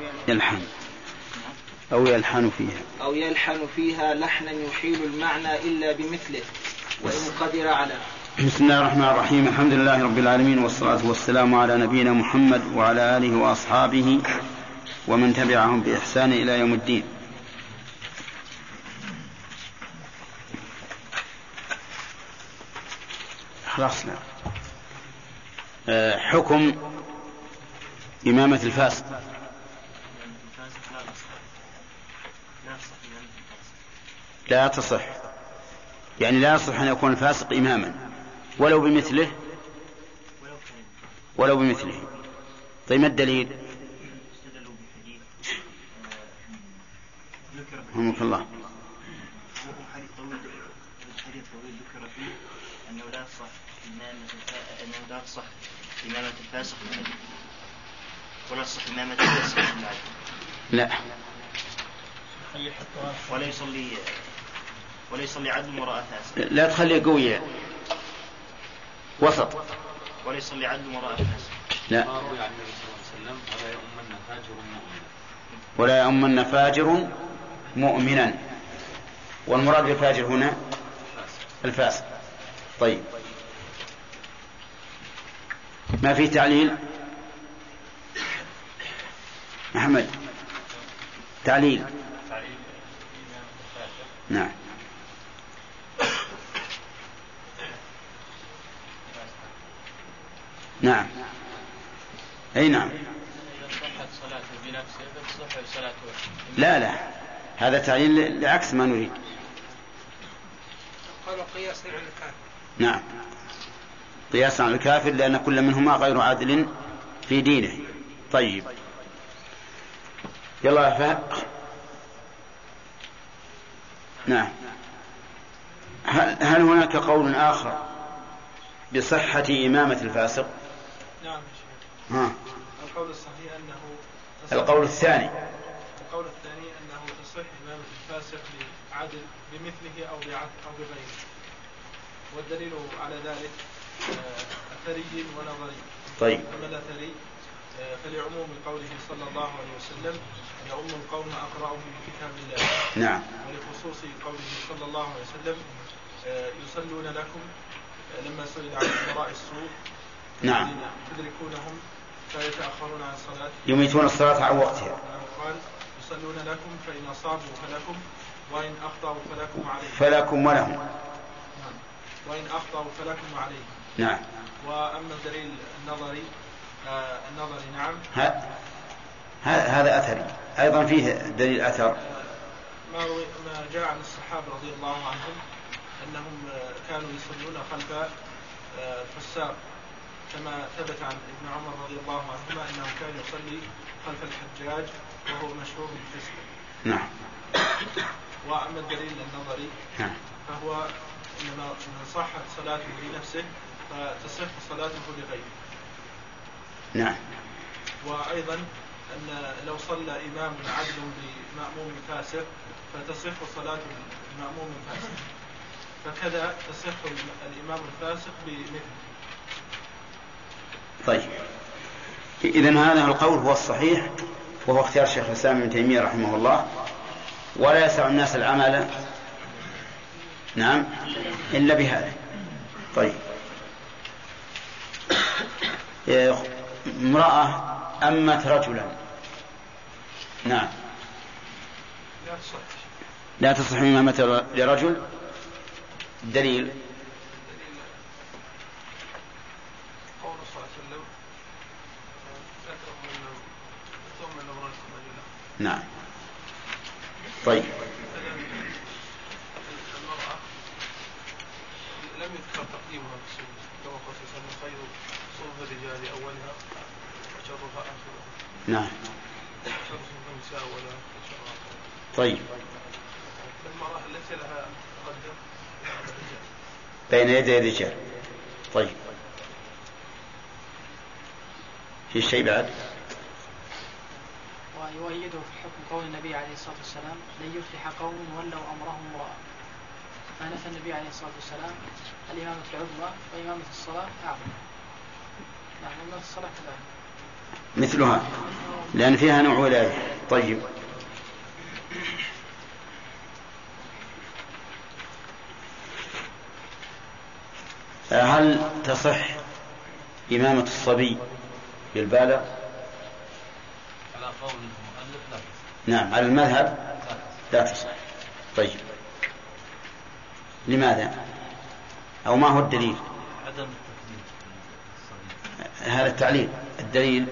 أو يلحن فيها لحنا يحيل المعنى إلا بمثله، وإن قدر على. بسم الله الرحمن الرحيم. الحمد لله رب العالمين، والصلاة والسلام على نبينا محمد وعلى آله وأصحابه ومن تبعهم بإحسان إلى يوم الدين. خلصنا. حكم إمامة الفاسق. لا تصح، يعني لا يصح أن يكون الفاسق إماما ولو بمثله. طيب ما الدليل؟ رحمك الله. حديث طويل ذكر فيه أنه لا تصح إمامة الفاسق ولا تصح إمامة الفاسق لا، ولا يصلي عدل وراء فاسق. لا تخليه قوية، وسط. ولا يصلي عدل وراء فاسق. لا. ولا يؤمن فاجر مؤمنا، والمراد بالفاجر هنا الفاسق. طيب، ما في تعليل؟ محمد، تعليل. نعم. نعم. أي نعم. لا، هذا تعليل لعكس ما نريد. قالوا قياسا على الكافر. نعم، قياسا على الكافر، لأن كل منهما غير عادل في دينه. طيب، يلا فهد. نعم. هل هناك قول آخر بصحة إمامة الفاسق؟ نعم. القول الصحيح أنه القول الثاني أنه تصح إمامة الفاسق بعدل بمثله أو بغيره، والدليل على ذلك أثري ونظري. طيب. أما الأثري فلعموم قوله صلى الله عليه وسلم: يؤم القوم أقرأهم بكتاب الله. نعم. ولخصوص قوله صلى الله عليه وسلم: يصلون لكم، لما سئل عن أمراء السوء نعم تدركونهم فيتأخرون عن الصلاة، يميتون الصلاة عن وقتها. قال: يصلون لكم فإن أصابوا فلكم وإن أخطأوا فلكم عليهم. فلكم ولهم. وإن أخطأوا فلكم عليهم. نعم. وأما الدليل النظري نعم، هذا أثري أيضا، فيه دليل أثر. ما جاء عن الصحابة رضي الله عنهم أنهم كانوا يصلون خلف الفساق، كما ثبت عن ابن عمر رضي الله عنهما أنه كان يصلي خلف الحجاج وهو مشهور بالفسق. نعم. وأما الدليل النظري فهو إنما من صحت صلاته لنفسه فتصح صلاته لغيره. نعم. وأيضا أن لو صلى إمام عدل بمأموم فاسق فتصح صلاة المأموم الفاسق. فكذا تصح الإمام الفاسق بمثله. طيب إذن هذا القول هو الصحيح وهو اختيار شيخ الإسلام ابن تيمية رحمه الله، ولا يسع الناس العمل نعم إلا بهذا. طيب امرأة أمت رجلا نعم لا تصح إمامة لرجل. الدليل قول صلى الله عليه وسلم ثم الأمر نعم. طيب المرأة لم يذكر تقديمها في السنة كما قال صلى الله عليه وسلم خير صلب الرجال أولها وشرها آخرها. نعم. شر صلب النساء أولها وشرها آخرها. طيب المرأة التي لها تقدم بين يدي الرجال. طيب في شيء بعد؟ ويؤيده في حكم قول النبي عليه الصلاة والسلام لن يفلح قوم ولوا أمرهم امرأة، فنفى النبي عليه الصلاة والسلام الإمامة العظمى وإمامة الصلاة أعظم. نعم إمامة الصلاة كذلك مثلها لأن فيها نوع ولاية. طيب هل تصح إمامة الصبي بالبالغ؟ على قول المؤلف لا. نعم على المذهب لا تصح. طيب لماذا أو ما هو الدليل؟ عدم التكليف الصبي. هذا التعليل. الدليل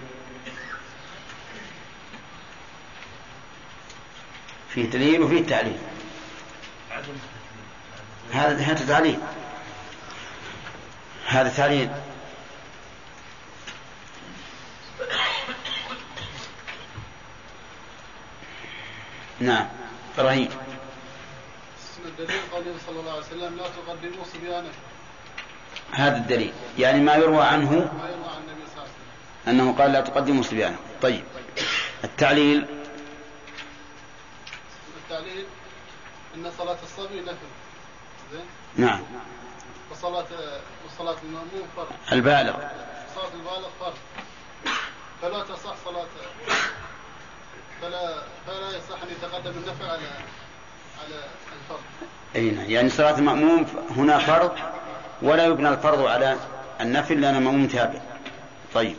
فيه دليل وفيه تعليل. عدم التكليف هذا تعليل. هذا تعليل. نعم إبراهيم. الدليل قوله صلى الله عليه وسلم لا تقدموا صبيانكم. هذا الدليل يعني ما يروى عنه ما يروى عن النبي صلى الله عليه وسلم أنه قال لا تقدموا صبيانكم. طيب التعليل إن صلاة الصبي نفل. زين. نعم. وصلاة المأموم فرض. البالغ. صلاة البالغ فرض. فلا تصح صلاة فلا يصح أن يتقدم النفل على الفرض. أي نعم. يعني صلاة المأموم هنا فرض ولا يبنى الفرض على النفل لأن المأموم تابع. طيب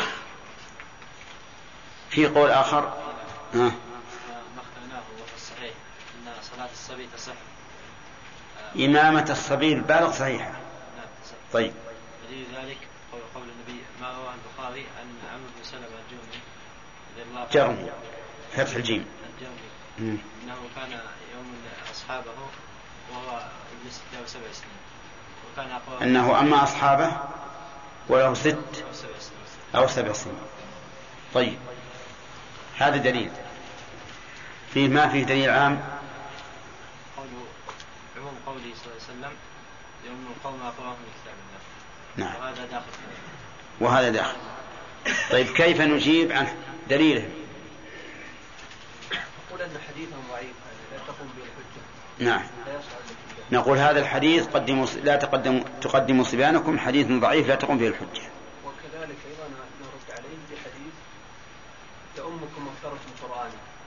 في قول آخر ما اختلناه وهو الصحيح أن صلاة الصبي تصح. إمامة الصبي البالغ صحيحة. طيب دليل ذلك قول النبي ما رواه البخاري أن عمرو بن سلمة الجرمي جرمي فتح الجيم أنه كان يوم أصحابه وهو ابن 76 سنين وكان أنه أما أصحابه وله 6 أو 7 سنين. طيب هذا دليل. فيه ما فيه دليل عام عموم قوله صلى الله عليه وسلم يوم القوم أقراهم من كتاب الله. نعم. وهذا داخل وهذا داخل. طيب كيف نجيب عن دليله؟ نقول أن حديثهم ضعيف لا تقوم به الحجة. نعم نقول هذا الحديث لا تقدموا صبيانكم حديث ضعيف لا تقوم به الحجة. وكذلك أيضا نرد عليه بحديث لأمكم مغفرة القرآن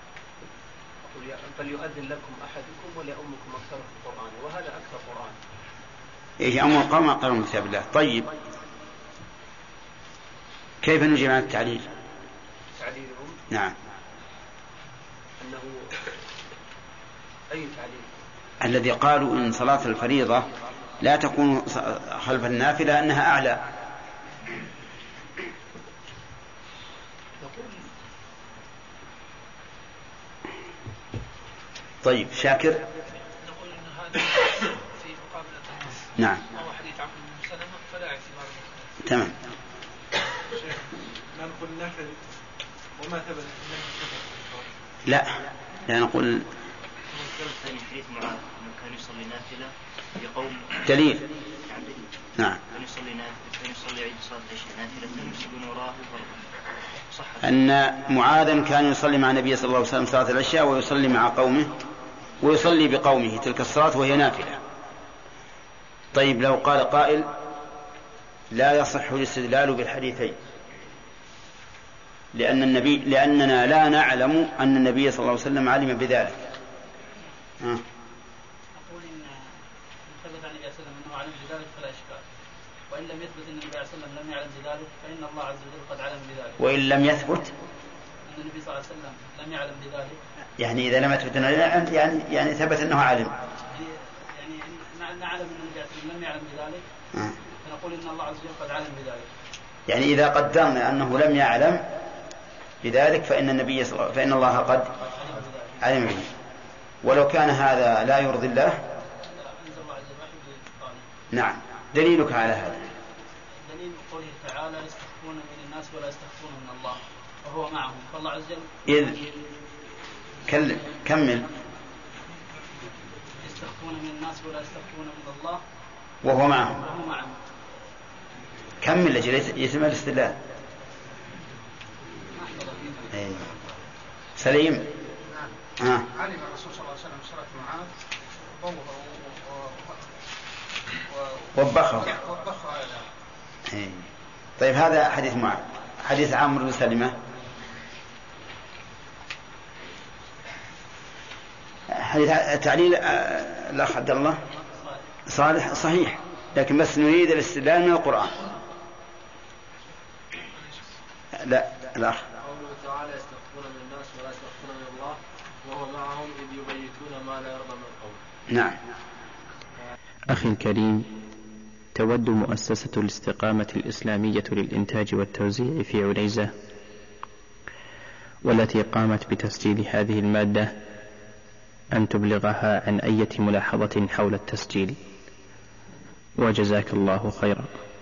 فليؤذن لكم أحدكم ولأمكم مغفرة القرآن وهذا أكثر قرآن. إيه أم القوم أقرهم من كتاب الله. طيب كيف نجيب عن التعليل؟ تعليلهم نعم أنه أي تعليل؟ الذي قالوا إن صلاة الفريضة لا تكون خلف النافلة أنها أعلى. طيب شاكر. نقول أن هذا في مقابلة نعم. وهو حديث عمرو بن سلمة فلا اعتبار. تمام. لا نقول نفل وما ثبت لا نقول حديث معاذ أنه كان يصلي نافلة يقوم دليل. نعم. كان يصلي عيد صلاة العشاء نافلة يصلون وراه صح. أن معاذا كان يصلي مع النبي صلى الله عليه وسلم صلاة العشاء ويصلي مع قومه ويصلي بقومه تلك الصلاة وهي نافلة. طيب لو قال قائل لا يصح الاستدلال بالحديثين لأننا لا نعلم أن النبي صلى الله عليه وسلم علم بذلك. أقول إن ثبت عن النبي صلى الله عليه وسلم أنه علم بذلك فلا إشكال، وإن لم يثبت أن النبي صلى الله عليه وسلم لم يعلم بذلك فإن الله عز وجل قد علم بذلك. وإن لم يثبت أن النبي صلى الله عليه وسلم لم يعلم بذلك، يعني إذا لم يثبت يعني ثبت أنه علم، يعني نعلم أن النبي صلى الله عليه وسلم لم يعلم بذلك فنقول إن الله عز وجل قد علم بذلك. يعني إذا قدرنا أنه لم يعلم بذلك فإن الله قد علم به. ولو كان هذا لا يرضي الله نعم. دليلك على هذا؟ دليل قوله تعالى يستخفون من الناس ولا يستخفون من الله وهو معهم، فالله عز وجل كمل. يستخفون من الناس ولا يستخفون من الله وهو معهم. كمل لأجل يتم الاستدلال. سليم. علم الرسول صلى الله عليه وسلم صلاة معاذ وبخه. طيب هذا حديث معاذ. حديث عمرو بن سلمة حديث تعليل الأخ عبد الله صالح صحيح، لكن بس نريد الاستدلال من القرآن. لا الأخ قوله تعالى يستخفون من الناس ولا يستخفون من الله وهو معهم إذ يبيتون ما لا يرضى من القول. نعم. أخي الكريم، تود مؤسسة الاستقامة الإسلامية للإنتاج والتوزيع في عنيزة والتي قامت بتسجيل هذه المادة أن تبلغها عن أي ملاحظة حول التسجيل، وجزاك الله خيرا.